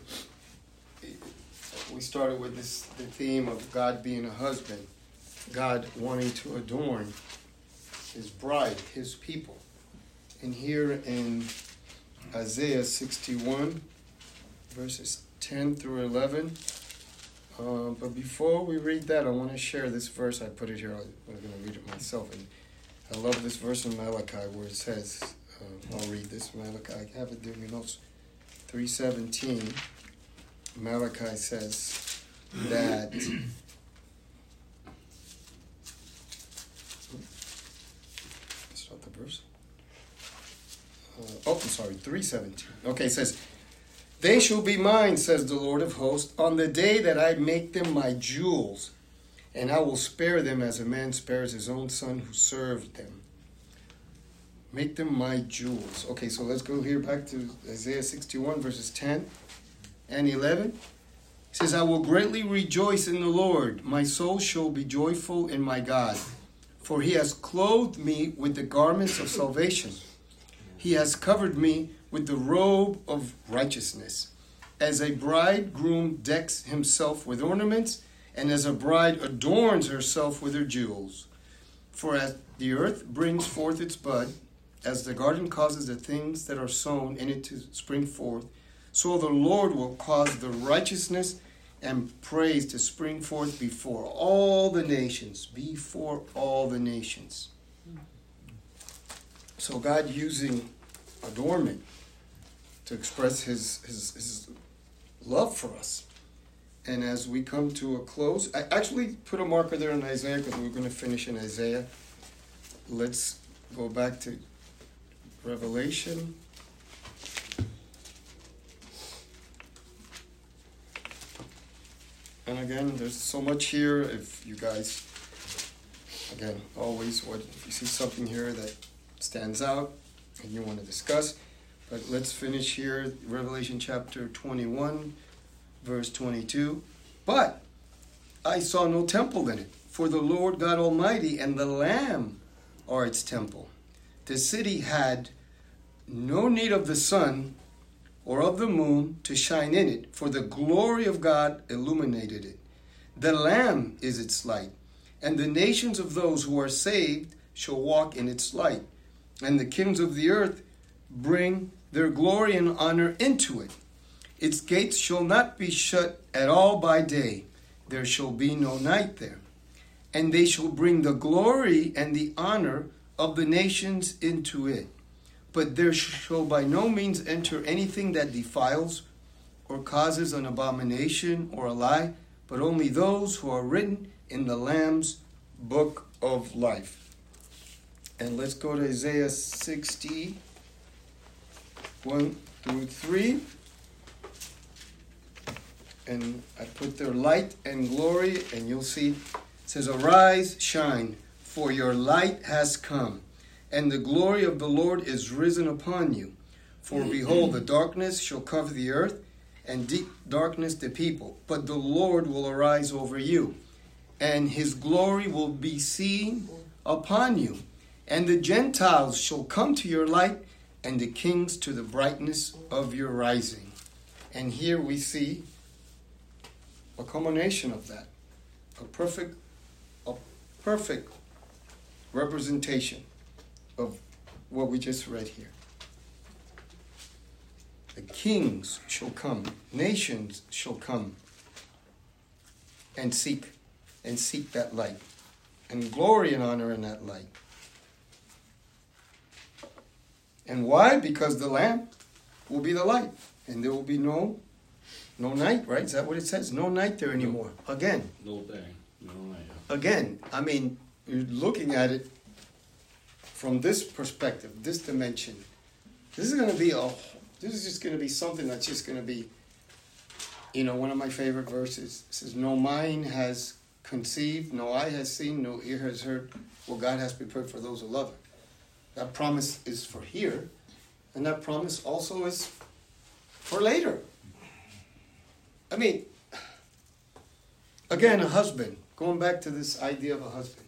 we started with this the theme of God being a husband, God wanting to adorn his bride, his people. And here in Isaiah sixty-one, verses ten through eleven. Uh, but before we read that, I want to share this verse. I put it here. I was going to read it myself. And I love this verse in Malachi where it says, uh, I'll read this. Malachi, I have it there in your notes. three seventeen. Malachi says that oh, I'm sorry, three seventeen. Okay, it says, they shall be mine, says the Lord of hosts, on the day that I make them my jewels, and I will spare them as a man spares his own son who served them. Make them my jewels. Okay, so let's go here back to Isaiah sixty-one, verses ten and eleven. It says, I will greatly rejoice in the Lord. My soul shall be joyful in my God. For he has clothed me with the garments of salvation. He has covered me with the robe of righteousness. As a bridegroom decks himself with ornaments, and as a bride adorns herself with her jewels. For as the earth brings forth its bud, as the garden causes the things that are sown in it to spring forth, so the Lord will cause the righteousness and praise to spring forth before all the nations, before all the nations. So God using adornment to express his, his, his love for us. And as we come to a close, I actually put a marker there in Isaiah because we're going to finish in Isaiah. Let's go back to Revelation. And again, there's so much here. If you guys, again, always, what if you see something here that stands out and you want to discuss. But let's finish here, Revelation chapter twenty-one, verse twenty-two. But I saw no temple in it, for the Lord God Almighty and the Lamb are its temple. The city had no need of the sun or of the moon to shine in it, for the glory of God illuminated it. The Lamb is its light, and the nations of those who are saved shall walk in its light. And the kings of the earth bring their glory and honor into it. Its gates shall not be shut at all by day. There shall be no night there. And they shall bring the glory and the honor of the nations into it. But there shall by no means enter anything that defiles or causes an abomination or a lie, but only those who are written in the Lamb's book of life. And let's go to Isaiah sixty, one through three. And I put there light and glory, and you'll see it says, arise, shine, for your light has come, and the glory of the Lord is risen upon you. For behold, the darkness shall cover the earth, and deep darkness the people. But the Lord will arise over you, and his glory will be seen upon you. And the Gentiles shall come to your light, and the kings to the brightness of your rising. And here we see a culmination of that. A perfect, a perfect representation of what we just read here. The kings shall come, nations shall come and seek and seek that light, and glory and honor in that light. And why? Because the Lamb will be the light, and there will be no no night, right? Is that what it says? No night there anymore. Again. No day. No night. Again, I mean, you're looking at it from this perspective, this dimension. This is going to be a, this is just going to be something that's just going to be, you know, one of my favorite verses. It says, no mind has conceived, no eye has seen, no ear has heard what God has prepared for those who love Him. That promise is for here, and that promise also is for later. I mean, again, a husband, going back to this idea of a husband.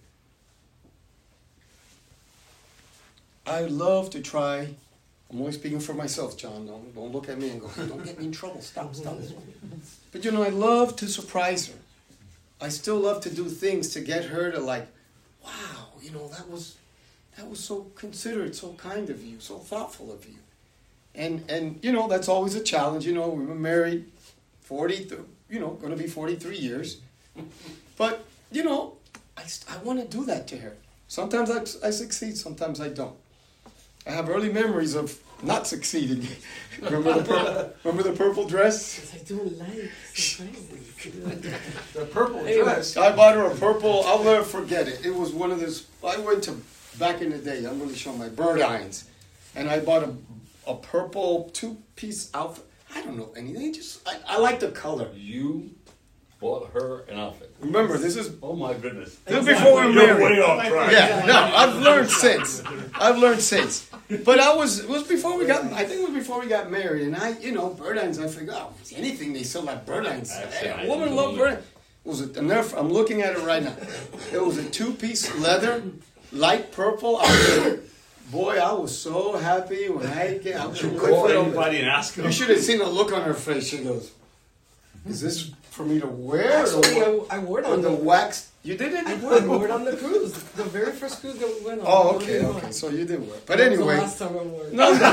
I love to try, I'm only speaking for myself, John, don't, don't look at me and go, don't get me in trouble, stop, stop. But you know, I love to surprise her. I still love to do things to get her to like, wow, you know, that was, that was so considerate, so kind of you, so thoughtful of you. And, and you know, that's always a challenge. You know, we were married forty, you know, going to be forty-three years. But, you know, I, I want to do that to her. Sometimes I, I succeed, sometimes I don't. I have early memories of not succeeding. remember, the purple, remember the purple dress? I don't like surprises. The purple Anyway. dress. I bought her a purple, I'll never forget it. It was one of those, I went to, back in the day, I'm really showing my bird irons. And I bought a a purple two-piece outfit. I don't know anything. Just I, I like the color. You bought her an outfit. Remember, this is Oh my goodness. this is before we're You're married. way off track. Yeah, no, I've learned since. I've learned since. But I was, it was before we got, I think it was before we got married. And I, you know, Burdines, I figured, oh, anything they sell like Burdines. Hey, a woman love Burdines. Was it, and therefore, I'm looking at it right now. It was a two-piece leather, light purple outfit. Boy, I was so happy when I came. I was Call anybody and ask them. You should have seen the look on her face. She goes, is this for me to wear? Actually, or I, I wore it or on the the. wax? You did it? I wore it on the cruise, the very first cruise that we went on. Oh, I okay, wore it okay. on. So you did wear it. But That was anyway. the last time I wore it.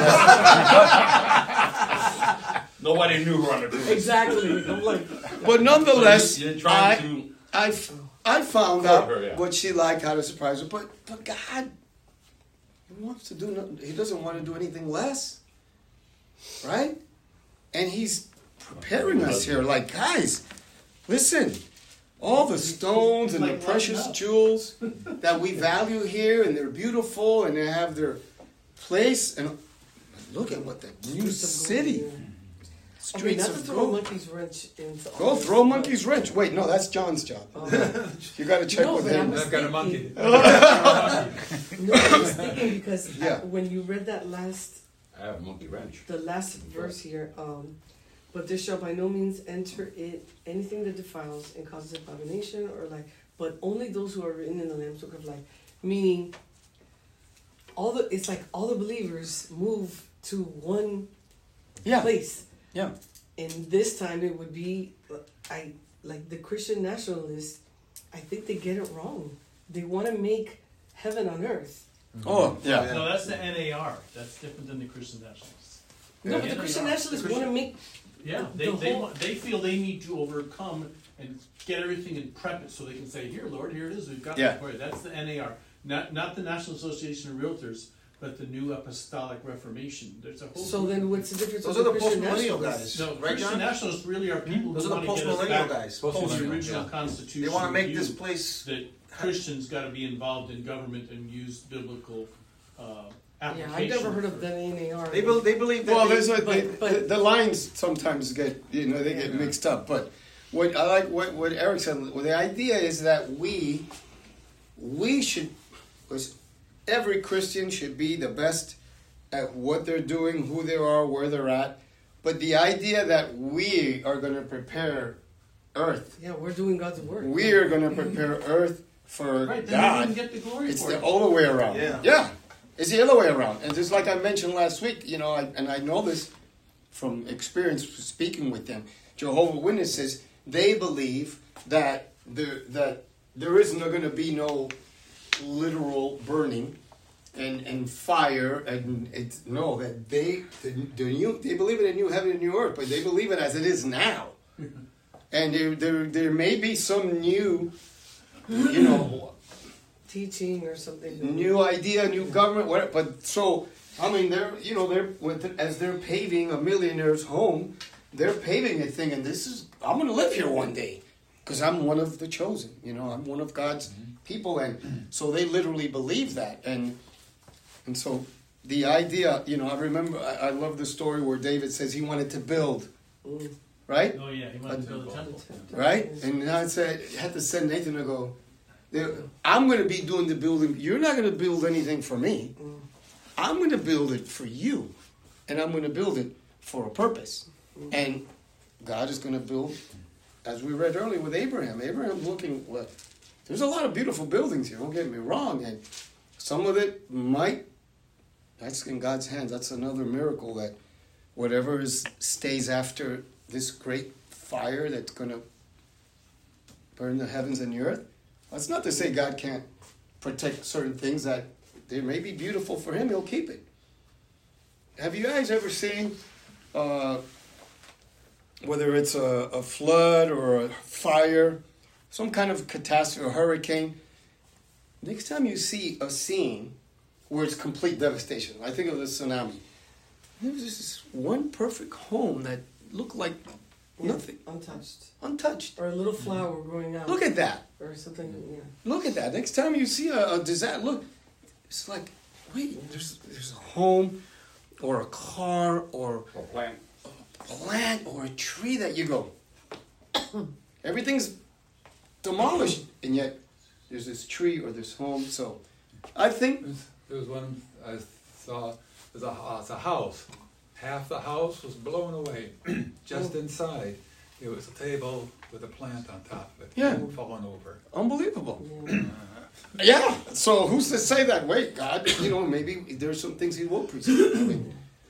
Nobody knew her on the cruise. Exactly. I'm like, But nonetheless, So you, you're trying I, to. I, f- I found Court out her, yeah. what she liked, how to surprise her. But but God, He wants to do nothing. He doesn't want to do anything less, right? And He's preparing us here. Like, guys, listen. All the stones and the Like, precious lighten up. jewels that we value here, and they're beautiful, and they have their place. And look at what the new Streets of gold, city, yeah. Okay, streets not to of throw a gold. monkey's wrench into all Go this, throw a but- monkey's wrench. Wait, no, that's John's job. Oh. You got to check No, with but him. I'm I've got a monkey. No, I was thinking because Yeah. uh, when you read that last, I have a monkey wrench. the last verse here, um, but there shall by no means enter it anything that defiles and causes abomination or like, but only those who are written in the Lamb's Book of Life. Meaning, all the it's like all the believers move to one Yeah, place. yeah. And this time it would be, I like the Christian nationalists. I think they get it wrong. They want to make heaven on earth. Oh, yeah. No, that's the N A R. That's different than the Christian nationalists. No, Yeah, but the they Christian are. nationalists The want to Christian- make. Yeah, they, The they, whole- want, they feel they need to overcome and get everything and prep it so they can say, here, Lord, here it is. We've got Yeah. it for you. That's the N A R. Not, not the National Association of Realtors, but the New Apostolic Reformation. There's a whole So group then, of what's the difference? Those with are the Christian post-millennial nationalists? guys. No, Right, Christian John? nationalists really are people Those who are the want to get us post-millennial back guys. to the Post-millennial, original yeah. Constitution. They want to make view this place. that Christians got to be involved in government and use biblical uh, Yeah, application. I've never heard of for- the N A R. They, be, they believe that. Well, they- there's a, but- they, but- the lines sometimes get, you know, they get Yeah. mixed up. But what I like, what, what Eric said, well, the idea is that we, we should, was every Christian should be the best at what they're doing, who they are, where they're at. But the idea that we are going to prepare earth, Yeah, we're doing God's work. we are going to prepare earth for Right, then God. they can get the glory It's for the it. other way around. Yeah. Yeah. It's the other way around. And just like I mentioned last week, you know, I, and I know this from experience speaking with them, Jehovah's Witnesses, they believe that there, that there is not going to be no literal burning and, and fire. And it's, no, that they, the, the new, they believe in a new heaven and new earth, but they believe it as it is now. And there, there, there may be some new, you know, Teaching or something. new idea, new government, whatever. But so, I mean, they're you know they're with as they're paving a millionaire's home, they're paving a thing, and this is I'm going to live here one day because I'm one of the chosen. You know, I'm one of God's people, and so they literally believe that, and and so the idea, you know, I remember I, I love the story where David says he wanted to build, Mm. right, Oh yeah, he wanted to build a temple. right, and I said had to send Nathan to go. I'm going to be doing the building. You're not going to build anything for me. Mm. I'm going to build it for you. And I'm going to build it for a purpose. And God is going to build, as we read earlier with Abraham. Abraham's looking, well, there's a lot of beautiful buildings here, don't get me wrong. And some of it might, that's in God's hands. That's another miracle that whatever is stays after this great fire that's going to burn the heavens and the earth. That's not to say God can't protect certain things that they may be beautiful for Him. He'll keep it. Have you guys ever seen, uh, whether it's a, a flood or a fire, some kind of catastrophe, a hurricane? Next time you see a scene where it's complete devastation, I think of the tsunami. There was this one perfect home that looked like Yeah, nothing, untouched. untouched. Or a little flower growing out. Look at that. Or something, yeah. Look at that. Next time you see a, a disaster, look, it's like, wait, there's there's a home. or a car or Or plant. a plant or a tree that you go, everything's demolished, and yet there's this tree or this home. So I think There was, there was one I saw, there's a, hou- it's a house. Half the house was blown away. Just inside, it was a table with a plant on top of it. Yeah. Fallen over. unbelievable. Yeah. Yeah. So who's to say that? Wait, God, you know, maybe there's some things He will preserve. I mean,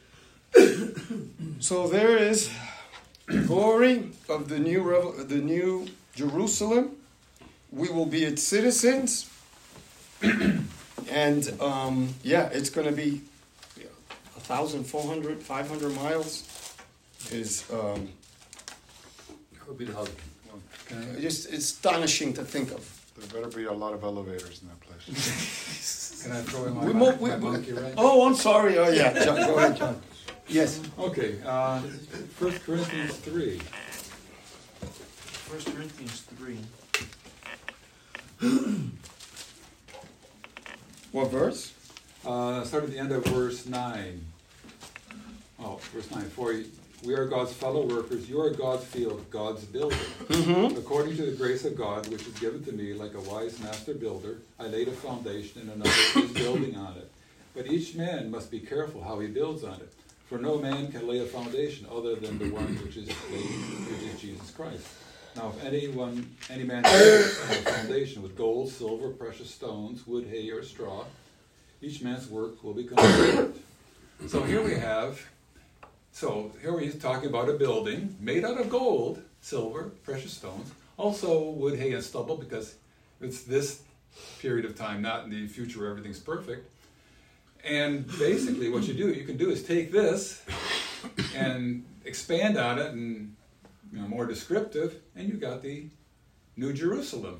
so there is the glory of the new revel- the new Jerusalem. We will be its citizens, and um, yeah, it's going to be a thousand four hundred, five hundred miles. Is um, Could be the husband. Can I- just astonishing to think of. There better be a lot of elevators in that place. Can I throw in my, We mon- mo- we- my we- monkey wrench? Oh, I'm sorry. Oh yeah, John, go ahead, John. Yes. Okay, uh, First Corinthians three. First Corinthians three. What verse? Uh, start at the end of verse nine. Oh, verse nine. For we are God's fellow workers. You are God's field, God's building. Mm-hmm. According to the grace of God, which is given to me, like a wise master builder, I laid a foundation, and another is building on it. But each man must be careful how he builds on it. For no man can lay a foundation other than the one which is laid, which is Jesus Christ. Now, if anyone, any man builds on a foundation with gold, silver, precious stones, wood, hay, or straw, each man's work will become great. So here we have, so here we're talking about a building made out of gold, silver, precious stones, also wood, hay, and stubble, because it's this period of time, not in the future where everything's perfect. And basically what you do, you can do is take this and expand on it and, you know, more descriptive, and you got the New Jerusalem.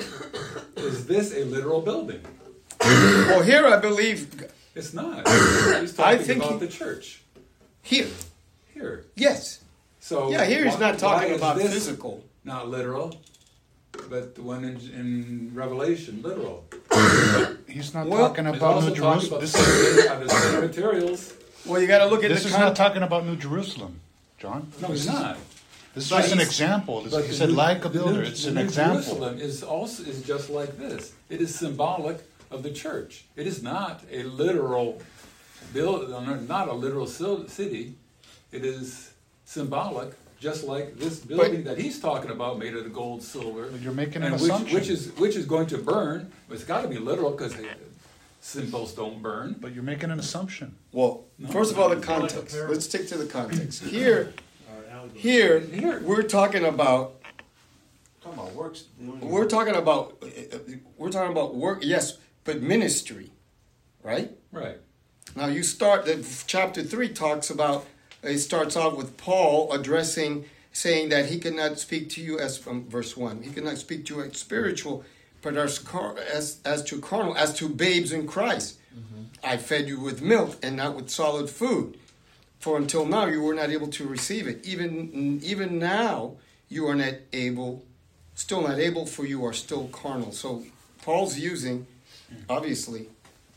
Is this a literal building? Well, here I believe It's not. He's I talking think about he- the church. here. Here. Yes. So Yeah, here he's why- not talking why is about this physical. Not literal, but the one in, in Revelation, literal. He's not Well, talking He's about also New talking Jerusalem. about This the is, same- out of the same materials. Well, you got to look at this the is con- not talking about New Jerusalem, John. No, he's not. This is But just an he's- example. This- But He the said New- like a the builder. New- It's the an New example. Jerusalem is also is just like this. It is symbolic of the church. It is not a literal build, not a literal sil- city. It is symbolic, just like this building that he's talking about, made of gold, silver, But you're making an and which, assumption. which is which is going to burn. It's got to be literal because symbols don't burn. But you're making an assumption. Well, No. first of all, the It's like a context. parable. Let's stick to the context. Here, Or allegory. here, Here. we're talking about. Talking about works. We're talking about. We're talking about work. Yes, but ministry, right? Right. Now you start. The chapter three talks about. It starts out with Paul addressing, saying that he cannot speak to you as from verse one. He cannot speak to you as spiritual, but as car, as as to carnal, as to babes in Christ. I fed you with milk and not with solid food. For until now you were not able to receive it. Even even now you are not able, still not able, for you are still carnal. So Paul's using, obviously,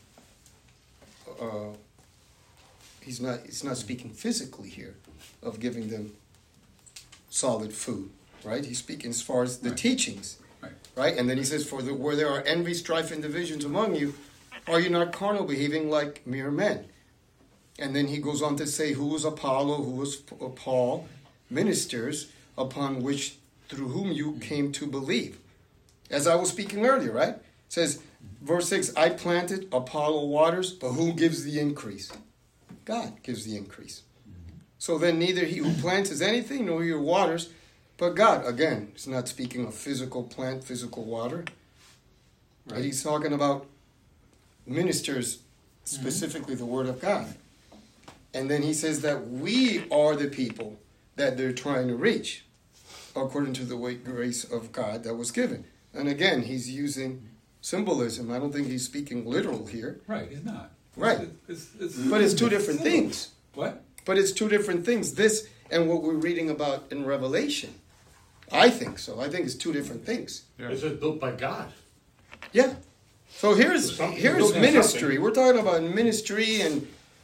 uh, he's not he's not speaking physically here of giving them solid food, right? He's speaking as far as the Right. teachings, Right. right? And then he says, "For the, where there are envy, strife, and divisions among you, are you not carnal, behaving like mere men?" And then he goes on to say, "Who was Apollo? Who was P- uh, Paul? Ministers upon which through whom you came to believe." As I was speaking earlier, right? It says, verse six, "I planted, Apollo waters, but who gives the increase?" God gives the increase. So then neither he who plants is anything, nor he who waters, but God. Again, it's not speaking of physical plant, physical water. Right? Right. He's talking about ministers, specifically the Word of God. And then he says that we are the people that they're trying to reach, according to the way, grace of God that was given. And again, he's using symbolism. I don't think he's speaking literal here. Right. He's not. Right. It's, it's, But it's two different things. What? But it's two different things. This and what we're reading about in Revelation. I think so. I think it's two different things. Yeah. It's just built by God. Yeah. So here's Something- here's something- ministry. We're talking about ministry and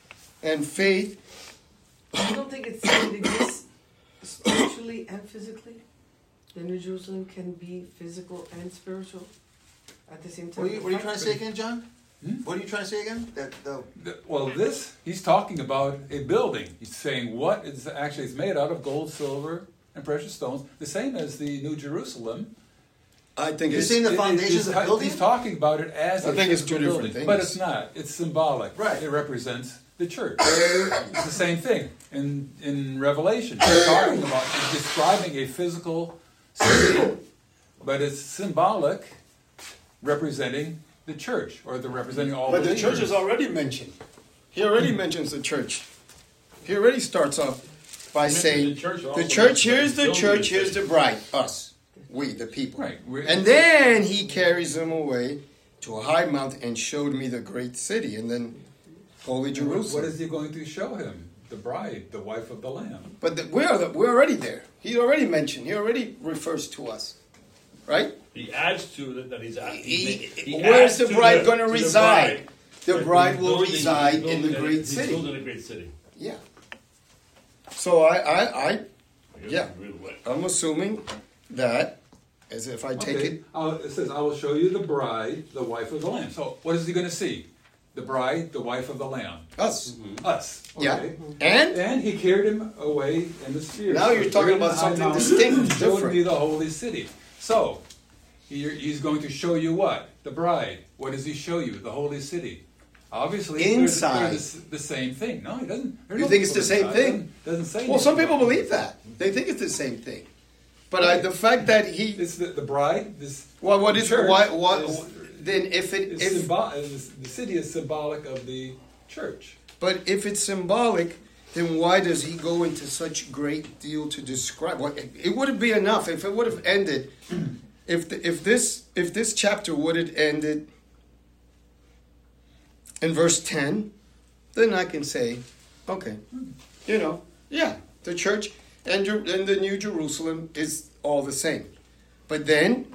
and faith. I don't think it's it exists spiritually and physically. The New Jerusalem can be physical and spiritual at the same time. What are you, what are you trying to say again, John? Hmm? What are you trying to say again? That the The- Well, this, he's talking about a building. He's saying what is actually, it's made out of gold, silver, and precious stones, the same as the New Jerusalem. I think You're it's, saying the It- it- foundations he's, of ta- building? he's talking about it as I a think it's two physical different building, but things. it's not. It's symbolic. Right. It represents the church. It's the same thing in in Revelation. He's talking about, he's describing a physical city, but it's symbolic, representing the church or the representing all. but the believers. church is already mentioned. He already mentions the church. He already starts off by mentions saying, the church the also church, mentions here's the building church, the here's the city. bride, us, we, the people. Right. We're- And then he carries them away to a high mountain and showed me the great city, and then holy What Jerusalem. is he going to show him? The bride, the wife of the Lamb. But the, we're, the, we're already there. He already mentioned, he already refers to us, right? He adds to it that he's at. He- he where's adds the to bride the- gonna to the reside? bride The that bride he's will building- reside he's in the building a- great he's city. building a great city. Yeah. So I, I, I, I guess Yeah. it's real wet. I'm assuming that, as if I take Okay. it, Uh, it says, I will show you the bride, the wife of the Lamb. So what is he going to see? The bride, the wife of the Lamb. us. Us. Yeah. Okay. And And he carried him away in the spirit. Now you're talking about something distinct, Showed different. me the holy city. So, he, he's going to show you what? The bride. What does he show you? The holy city. Obviously, they're- Inside. they're the, the same thing. No, he doesn't. there's You no think it's the people same inside. thing? Doesn't, doesn't say well, some anything people about believe it. that. They think it's the same thing. But I, the fact that he, It's the, the bride. This well, what is, church why, what, is- then if it, is if, symbol, is, the city is symbolic of the church. but if it's symbolic, then why does he go into such great deal to describe? What it wouldn't be enough if it would have ended. If the, if this if this chapter would have ended in verse ten, then I can say, okay, you know, yeah, the church and Jer- and the New Jerusalem is all the same. But then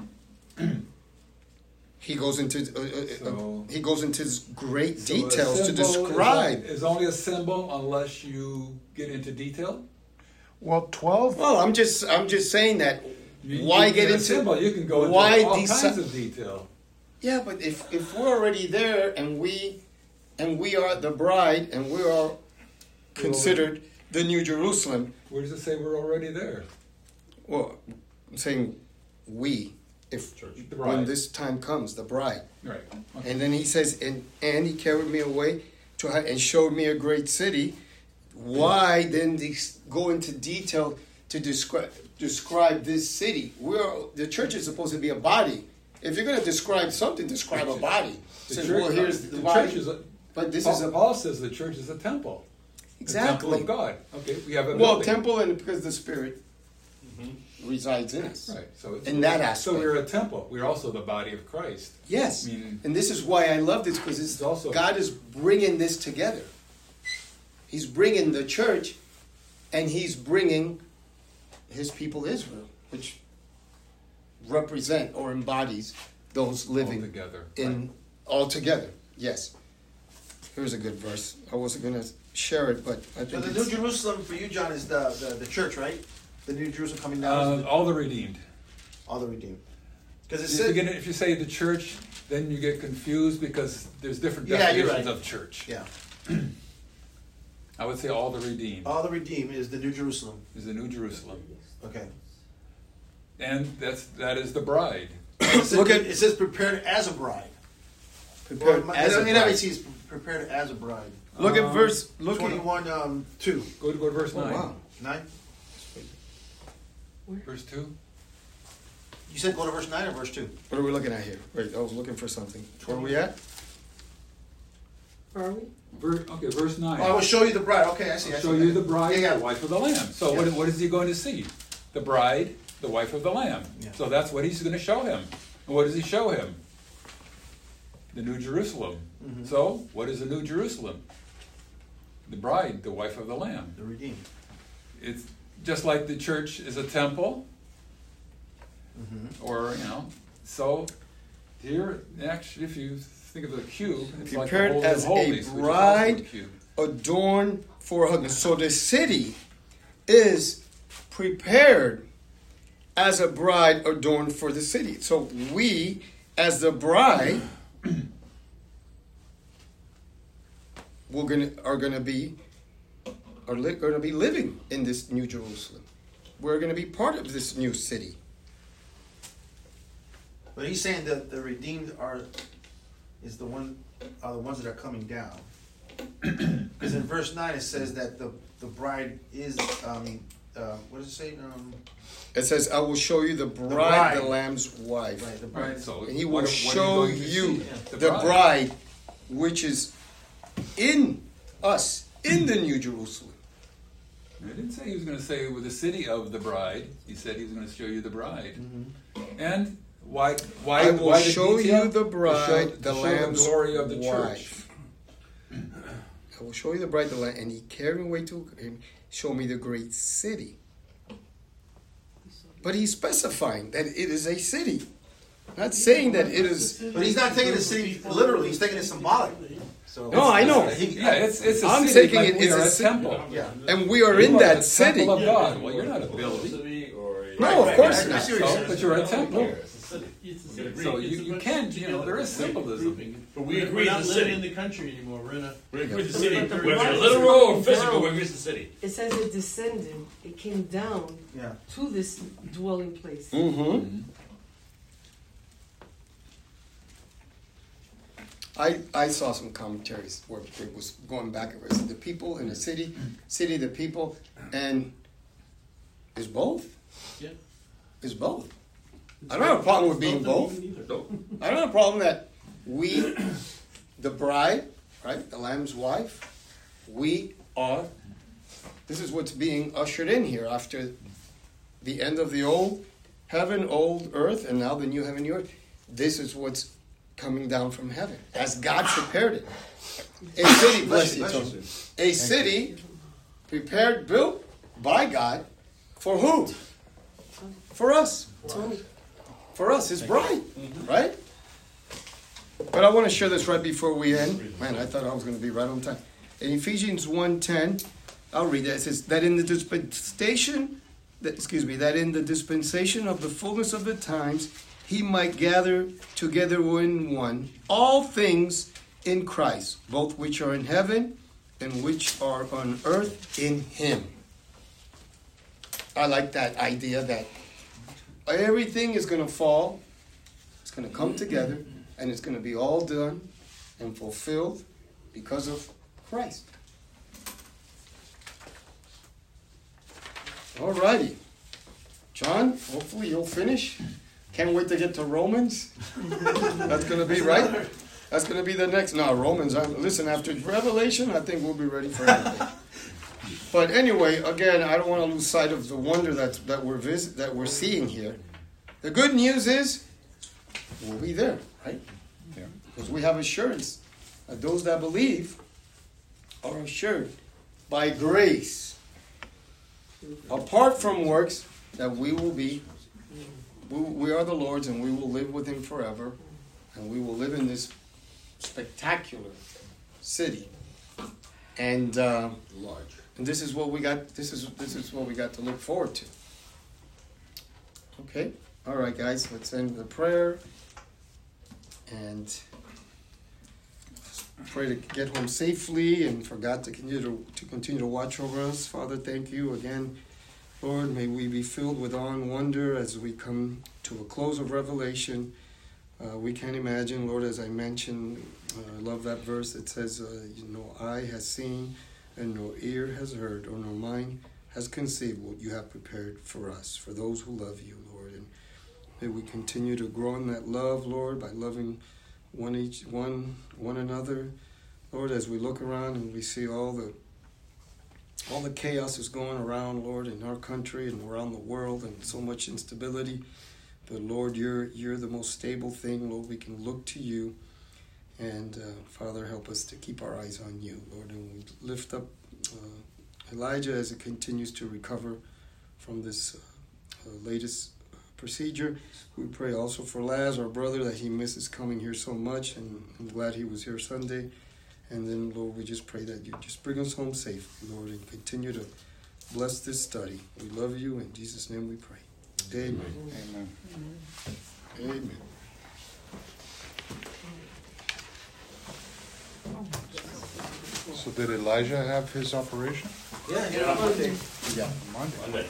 he goes into uh, uh, uh, So- he goes into this great So a details to symbol is describe. only- Is only a symbol unless you get into detail. Well, twelve. Well, I'm just I'm just saying that. You- Why you get a into symbol? You can go into why all deci- kinds of detail. Yeah, but if if we're already there and we and we are the bride and we are considered the New Jerusalem, Where does it say we're already there? well, I'm saying we, if Church. The when bride. this time comes, the bride. Right. Okay. And then he says, and and he carried me away to her and showed me a great city. Why then they s- go into detail to describe describe this city? We're the church is supposed to be a body. If you're going to describe something, describe a body. The Says, church, well, here's the, the body. church is a, But this Paul, is a Paul says the church is a temple. exactly The temple of God. Okay, we have a well building. temple, and because the Spirit resides in us. Right. So it's, In that So aspect. we're a temple. We're also the body of Christ. Yes, I mean- and this is why I love this because it's It's also- God is bringing this together. He's bringing the church, and He's bringing His people Israel, which represent or embodies those living All together. in all together. Yes. Here's a good verse. I wasn't going to share it, but I So think the it's, New Jerusalem for you, John, is the, the, the church, right? The New Jerusalem coming down Uh, is the, all the redeemed. all the redeemed. Because it If you, said, get, if you say the church, then you get confused because there's different Yeah, you're definitions right. of church. yeah, I would say all the redeemed all the redeemed is the New Jerusalem. is the New Jerusalem, Okay. and that's that is the bride. It says, Look at- it says prepared as a bride. prepared Or, as a I mean, bride. it says prepared as a bride. Look at Um, verse. Look at Twenty-one, um, two, Go to go to verse Oh, nine. wow. nine. Verse two. You said go to verse nine or verse two? What are we looking at here? Wait, I was looking for something. Where are we at? Are we? Ver, okay, verse nine. Oh, I will show you the bride. Okay, I see. I I'll see. show you the bride, Yeah, yeah. the wife of the Lamb. So what, Yeah. what is he going to see? The bride, the wife of the Lamb. Yeah. So that's what he's going to show him. And what does he show him? The New Jerusalem. Mhm. So what is the New Jerusalem? The bride, the wife of the Lamb. The redeemed. It's just like the church is a temple, Mm-hmm. or you know. So here, actually, if you think of the cube, it's like the Prepared Holy of as a Holies, which is also bride cube. adorned for a husband. So the city is prepared as a bride adorned for the city. So we, as the bride, we're gonna are gonna be are li- gonna be living in this new Jerusalem. We're gonna be part of this new city. But he's saying that the redeemed are is the one are the ones that are coming down. Because in verse nine it says that the the bride is um uh, what does it say? Um, It says, "I will show you the bride, bride. the Lamb's wife, right, the bride. Right, so and He what- will what are you show going to you see? the bride, which is in us, in the New Jerusalem." I didn't say he was going to say with the city of the bride. He said he was going to show you the bride. And why? Why? I will why the show detail? you the To bride, show- the to show Lamb's glory of the church. wife. I will show you the bride, the Lamb, and He carried away to him, show me the great city. But He's specifying that it is a city, not saying that it is. But he's not taking the city literally. He's taking it symbolically. So No, I know. Yeah, it's it's a I'm city. taking like it- we it's are a a ci- temple. yeah. And we are You in are that the city. temple of God. Well, you're not a building. City or a- No, of course I not. see what you're So, saying. but you're a temple. So you, It's a you bunch can, of you know, there is symbolism. But we We're agree not it's the living city. in the country anymore. We're in a. We agree it's the Yeah. city. But the Whether bride is literal or coming physical, down. we agree it's the city. It says it descended, it came down Yeah. to this dwelling place. Mm-hmm. I, I saw some commentaries where it was going back and forth. The people in the city, city, the people, and it's both. Yeah. It's both. I don't have a problem with being both. I don't have a problem that we, the bride, right, the Lamb's wife, we are. This is what's being ushered in here after the end of the old heaven, old earth, and now the new heaven, new earth. This is what's coming down from heaven as God prepared it. A city, bless you, Tony. A city prepared, built by God for who? For us. Tony, For us, His bride, right? But I want to share this right before we end. Man, I thought I was going to be right on time. In Ephesians one ten, I'll read that. It says that in the dispensation, that, excuse me, that in the dispensation of the fullness of the times, He might gather together in one all things in Christ, both which are in heaven and which are on earth in Him. I like that idea that everything is going to fall, it's going to come together, and it's going to be all done and fulfilled because of Christ. All righty. John, hopefully you'll finish. Can't wait to get to Romans. That's going to be right. That's going to be the next. No, Romans. I, listen, after Revelation, I think we'll be ready for anything. But anyway, again, I don't want to lose sight of the wonder that that we're visit, that we're seeing here. The good news is we'll be there, right? Yeah. Because we have assurance that those that believe are assured by grace, apart from works, that we will be, we, we are the Lord's, and we will live with Him forever, and we will live in this spectacular city. And uh, Large. and this is what we got. This is this is what we got to look forward to. Okay, all right, guys. Let's end the prayer and pray to get home safely, and for God to continue to, to continue to watch over us. Father, thank you again, Lord. May we be filled with awe and wonder as we come to a close of Revelation. Uh, we can't imagine, Lord, as I mentioned. Uh, I love that verse that says, uh, "You know, eye has seen." And no ear has heard, or no mind has conceived what you have prepared for us, for those who love you, Lord. And may we continue to grow in that love, Lord, by loving one each one one another, Lord. As we look around and we see all the all the chaos is going around, Lord, in our country and around the world, and so much instability. But Lord, you're you're the most stable thing, Lord. We can look to you. And uh, Father, help us to keep our eyes on you, Lord. And we lift up uh, Elijah as he continues to recover from this uh, uh, latest procedure. We pray also for Laz, our brother, that he misses coming here so much. And I'm glad he was here Sunday. And then, Lord, we just pray that you just bring us home safe, Lord, and continue to bless this study. We love you. In Jesus' name we pray. Amen. Amen. Amen. So did Elijah have his operation? Yeah, Yeah. yeah, Monday. Yeah. Monday. Monday.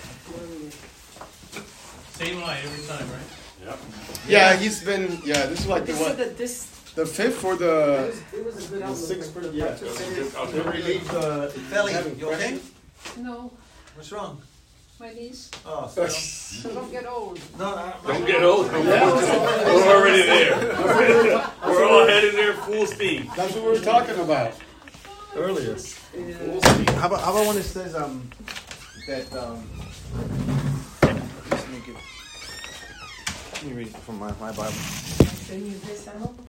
Same lie every time, right? Yep. Yeah, he's been, yeah, this is like the They said what? that this, The fifth or it the, was, it was a good the outlook. sixth for the, Yeah. yeah. Okay. They relieved, uh, Felly, having you okay? pressure. No, What's wrong? my knees. Oh, so, Don't get old. no, no. Don't get old. We're already there. We're all headed there full speed. That's what we were talking about earlier. Yeah. Full speed. How about, how about when it says, um, that, um, let me get, let me read it from my, my Bible. Can you say something?